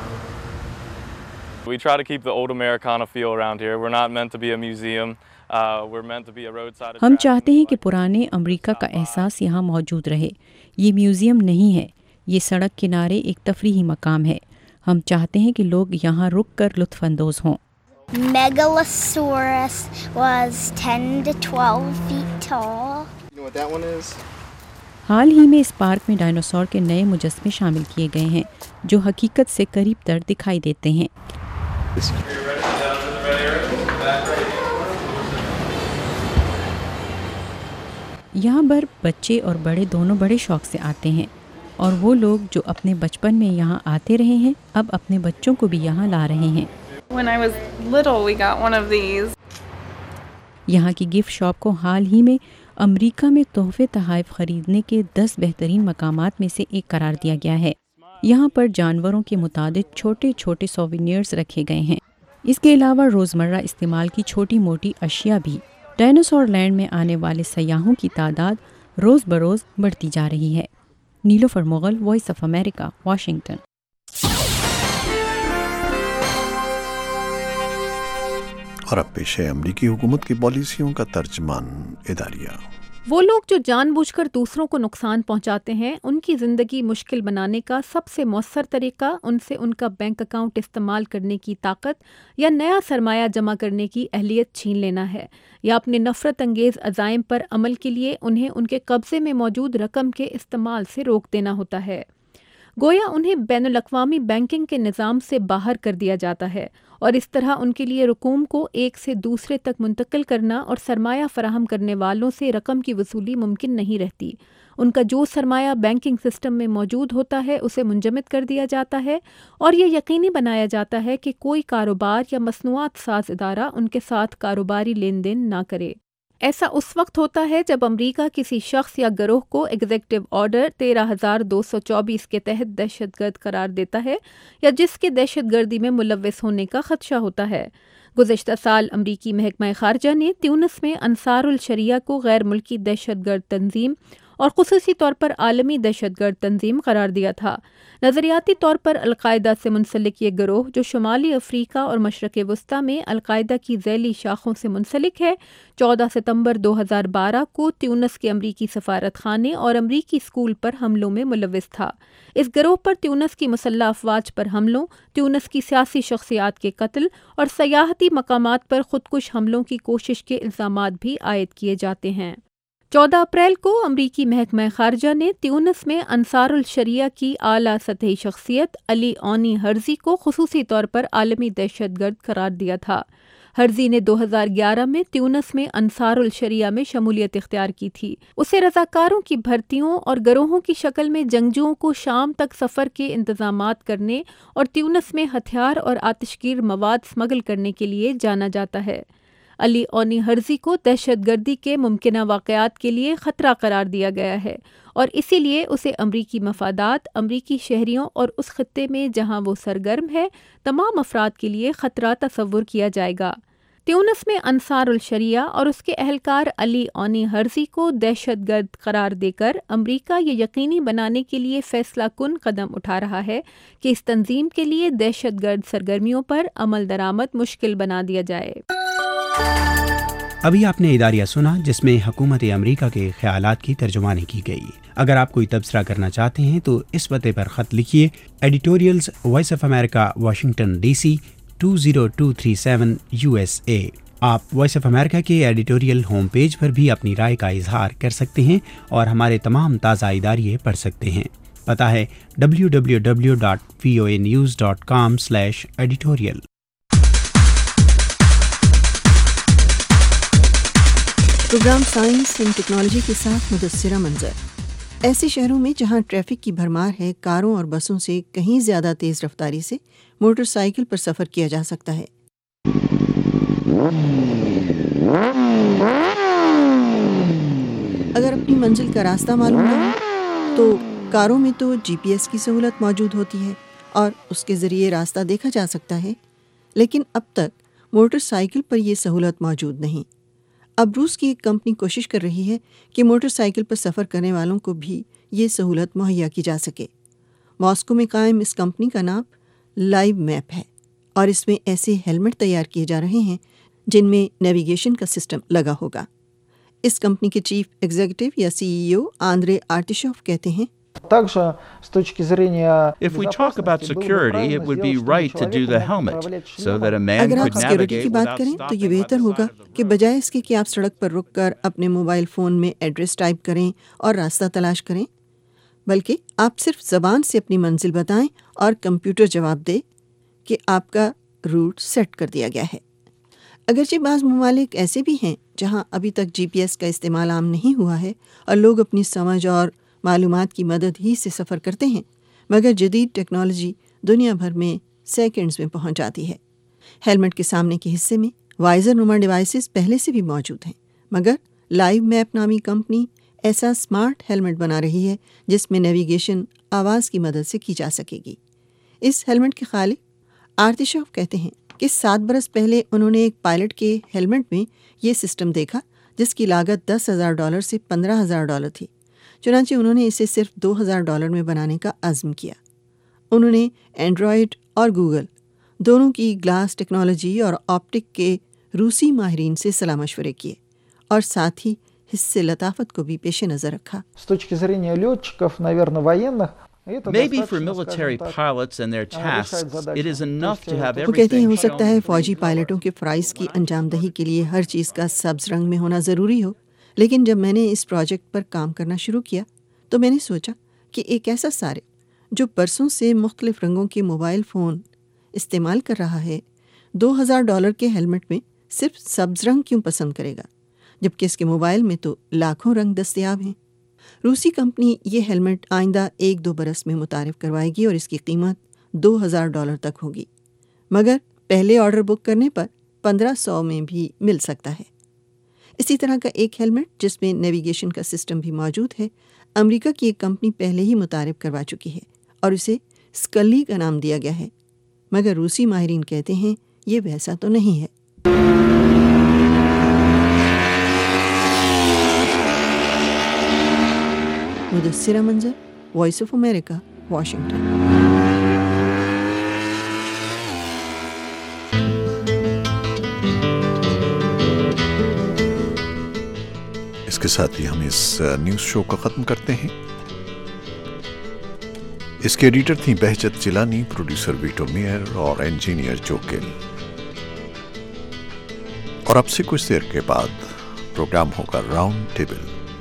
We try to keep the old Americana feel around here. We're not meant to be a museum. Uh, we're meant to be a roadside attraction. ہم چاہتے ہیں کہ پرانے امریکہ کا احساس یہاں موجود رہے۔ یہ میوزیم نہیں ہے، یہ سڑک کنارے ایک تفریحی مقام ہے۔ ہم چاہتے ہیں کہ لوگ یہاں رک کر لطف اندوز ہوں۔ Megalosaurus was ten to twelve feet tall. You know what that one is? حال ہی میں اس پارک میں ڈائناسور کے نئے مجسمے شامل کیے گئے ہیں جو حقیقت سے قریب تر دکھائی دیتے ہیں۔ یہاں پر بچے اور بڑے دونوں بڑے شوق سے آتے ہیں اور وہ لوگ جو اپنے بچپن میں یہاں آتے رہے ہیں اب اپنے بچوں کو بھی یہاں لا رہے ہیں۔ When I was little, we got one of these. یہاں کی گفٹ شاپ کو حال ہی میں امریکہ میں تحفے تحائف خریدنے کے دس بہترین مقامات میں سے ایک قرار دیا گیا ہے۔ یہاں پر جانوروں کے متعدد چھوٹے چھوٹے سووینئرز رکھے گئے ہیں۔ اس کے علاوہ روزمرہ استعمال کی چھوٹی موٹی اشیاء بھی۔ ڈائناسور لینڈ میں آنے والے سیاحوں کی تعداد روز بروز بڑھتی جا رہی ہے۔ Nilofar Mughal, voice of America, Washington. اور اب پیش ہے امریکی حکومت کی پالیسیوں کا ترجمان اداریہ۔ وہ لوگ جو جان بوجھ کر دوسروں کو نقصان پہنچاتے ہیں ان کی زندگی مشکل بنانے کا سب سے مؤثر طریقہ ان سے ان کا بینک اکاؤنٹ استعمال کرنے کی طاقت یا نیا سرمایہ جمع کرنے کی اہلیت چھین لینا ہے، یا اپنے نفرت انگیز عزائم پر عمل کے لیے انہیں ان کے قبضے میں موجود رقم کے استعمال سے روک دینا ہوتا ہے۔ گویا انہیں بین الاقوامی بینکنگ کے نظام سے باہر کر دیا جاتا ہے اور اس طرح ان کے لیے رقوم کو ایک سے دوسرے تک منتقل کرنا اور سرمایہ فراہم کرنے والوں سے رقم کی وصولی ممکن نہیں رہتی۔ ان کا جو سرمایہ بینکنگ سسٹم میں موجود ہوتا ہے اسے منجمد کر دیا جاتا ہے اور یہ یقینی بنایا جاتا ہے کہ کوئی کاروبار یا مصنوعات ساز ادارہ ان کے ساتھ کاروباری لین دین نہ کرے۔ ایسا اس وقت ہوتا ہے جب امریکہ کسی شخص یا گروہ کو ایگزیکٹو آرڈر تیرہ ہزار دو سو چوبیس کے تحت دہشت گرد قرار دیتا ہے یا جس کے دہشت گردی میں ملوث ہونے کا خدشہ ہوتا ہے۔ گزشتہ سال امریکی محکمہ خارجہ نے تیونس میں انصار الشریعہ کو غیر ملکی دہشت گرد تنظیم اور خصوصی طور پر عالمی دہشت گرد تنظیم قرار دیا تھا۔ نظریاتی طور پر القاعدہ سے منسلک یہ گروہ، جو شمالی افریقہ اور مشرق وسطیٰ میں القاعدہ کی ذیلی شاخوں سے منسلک ہے، چودہ ستمبر دو ہزار بارہ کو تیونس کے امریکی سفارت خانے اور امریکی اسکول پر حملوں میں ملوث تھا۔ اس گروہ پر تیونس کی مسلح افواج پر حملوں، تیونس کی سیاسی شخصیات کے قتل اور سیاحتی مقامات پر خودکش حملوں کی کوشش کے الزامات بھی عائد کیے جاتے ہیں۔ چودہ اپریل کو امریکی محکمہ خارجہ نے تیونس میں انصار الشریعہ کی اعلیٰ سطحی شخصیت علی اونی ہرزی کو خصوصی طور پر عالمی دہشت گرد قرار دیا تھا۔ ہرزی نے دو ہزار گیارہ میں تیونس میں انصار الشریعہ میں شمولیت اختیار کی تھی۔ اسے رضاکاروں کی بھرتیوں اور گروہوں کی شکل میں جنگجوؤں کو شام تک سفر کے انتظامات کرنے اور تیونس میں ہتھیار اور آتشگیر مواد سمگل کرنے کے لیے جانا جاتا ہے۔ علی اونی ہرزی کو دہشت گردی کے ممکنہ واقعات کے لیے خطرہ قرار دیا گیا ہے اور اسی لیے اسے امریکی مفادات، امریکی شہریوں اور اس خطے میں جہاں وہ سرگرم ہے تمام افراد کے لیے خطرہ تصور کیا جائے گا۔ تیونس میں انصار الشریعہ اور اس کے اہلکار علی اونی ہرزی کو دہشت گرد قرار دے کر امریکہ یہ یقینی بنانے کے لیے فیصلہ کن قدم اٹھا رہا ہے کہ اس تنظیم کے لیے دہشت گرد سرگرمیوں پر عمل درآمد مشکل بنا دیا جائے۔ ابھی آپ نے اداریہ سنا جس میں حکومت امریکہ کے خیالات کی ترجمانی کی گئی۔ اگر آپ کوئی تبصرہ کرنا چاہتے ہیں تو اس پتے پر خط لکھیے، editorials voice of America, Washington D C two zero two three seven U S A. آپ وائس آف امریکہ کے ایڈیٹوریل ہوم پیج پر بھی اپنی رائے کا اظہار کر سکتے ہیں اور ہمارے تمام تازہ اداریے پڑھ سکتے ہیں۔ پتہ ہے W W W dot V O A news dot com slash editorial. Programme science and technology کے ساتھ مدثرہ منظر۔ ایسے شہروں میں جہاں ٹریفک کی بھرمار ہے، کاروں اور بسوں سے کہیں زیادہ تیز رفتاری سے موٹر سائیکل پر سفر کیا جا سکتا ہے۔ اگر اپنی منزل کا راستہ معلوم نہ ہو تو کاروں میں تو جی پی ایس کی سہولت موجود ہوتی ہے اور اس کے ذریعے راستہ دیکھا جا سکتا ہے، لیکن اب تک موٹر سائیکل پر یہ سہولت موجود نہیں۔ اب روس کی ایک کمپنی کوشش کر رہی ہے کہ موٹر سائیکل پر سفر کرنے والوں کو بھی یہ سہولت مہیا کی جا سکے۔ ماسکو میں قائم اس کمپنی کا نام لائیو میپ ہے اور اس میں ایسے ہیلمٹ تیار کیے جا رہے ہیں جن میں نیویگیشن کا سسٹم لگا ہوگا۔ اس کمپنی کے چیف ایگزیکٹو یا سی ای او آندرے آرٹیشوف کہتے ہیں، If we talk about security, it would be right to do the helmet so that a man اگر آپ could سیکیورٹی کی navigate بات without کریں تو یہ stopping بہتر ہوگا کہ بجائے اس کے کہ آپ سڑک پر رک کر اپنے موبائل فون میں ایڈریس ٹائپ کریں اور راستہ تلاش کریں، بلکہ آپ صرف زبان سے اپنی منزل بتائیں اور کمپیوٹر جواب دے کہ آپ کا روٹ سیٹ کر دیا گیا ہے۔ اگرچہ بعض ممالک ایسے بھی ہیں جہاں ابھی تک جی پی ایس کا استعمال عام نہیں ہوا ہے اور لوگ اپنی سمجھ اور معلومات کی مدد ہی سے سفر کرتے ہیں، مگر جدید ٹیکنالوجی دنیا بھر میں سیکنڈز میں پہنچ جاتی ہے۔ ہیلمٹ کے سامنے کے حصے میں وائزر نما ڈیوائسز پہلے سے بھی موجود ہیں، مگر لائیو میپ نامی کمپنی ایسا اسمارٹ ہیلمٹ بنا رہی ہے جس میں نیویگیشن آواز کی مدد سے کی جا سکے گی۔ اس ہیلمٹ کے خالق آرتیشوف کہتے ہیں کہ سات برس پہلے انہوں نے ایک پائلٹ کے ہیلمٹ میں یہ سسٹم دیکھا جس کی لاگت دس ہزار ڈالر سے پندرہ ہزار ڈالر تھی، چنانچہ انہوں نے اسے صرف دو ہزار ڈالر میں بنانے کا عزم کیا۔ انہوں نے اینڈرائڈ اور گوگل دونوں کی گلاس ٹیکنالوجی اور آپٹک کے روسی ماہرین سے صلاح مشورے کیے اور ساتھ ہی حصے لطافت کو بھی پیش نظر رکھا۔ Maybe for military pilots and their tasks, it is enough to have وہ کہتے ہیں everything ہو سکتا ہے shown. فوجی پائلٹوں کے فرائض کی انجام دہی کے لیے ہر چیز کا سبز رنگ میں ہونا ضروری ہو، لیکن جب میں نے اس پروجیکٹ پر کام کرنا شروع کیا تو میں نے سوچا کہ ایک ایسا صارف جو برسوں سے مختلف رنگوں کے موبائل فون استعمال کر رہا ہے، دو ہزار ڈالر کے ہیلمٹ میں صرف سبز رنگ کیوں پسند کرے گا، جبکہ اس کے موبائل میں تو لاکھوں رنگ دستیاب ہیں۔ روسی کمپنی یہ ہیلمٹ آئندہ ایک دو برس میں متعارف کروائے گی اور اس کی قیمت دو ہزار ڈالر تک ہوگی، مگر پہلے آرڈر بک کرنے پر پندرہ سو میں بھی مل سکتا ہے۔ اسی طرح کا ایک ہیلمٹ جس میں نیویگیشن کا سسٹم بھی موجود ہے، امریکہ کی ایک کمپنی پہلے ہی متعارف کروا چکی ہے اور اسے اسکلی کا نام دیا گیا ہے، مگر روسی ماہرین کہتے ہیں یہ ویسا تو نہیں ہے۔ मुदस्सिरा मंजर, वॉइस ऑफ अमेरिका, वाशिंगटन। इसके साथ ही हम इस न्यूज़ शो को ख़त्म करते हैं। इसके एडिटर थी Bahjat Jilani, producer Vito Mayer और इंजीनियर जो गिल। और अब से कुछ देर के बाद प्रोग्राम होगा राउंड टेबल,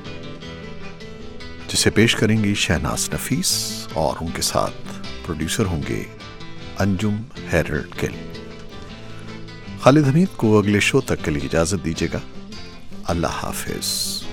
जिसे पेश करेंगी शहनाज नफीस और उनके साथ प्रोड्यूसर होंगे अंजुम हेरल्ड गिल। खालिद हमीद को अगले शो तक के लिए इजाज़त दीजिएगा। अल्लाह हाफिज।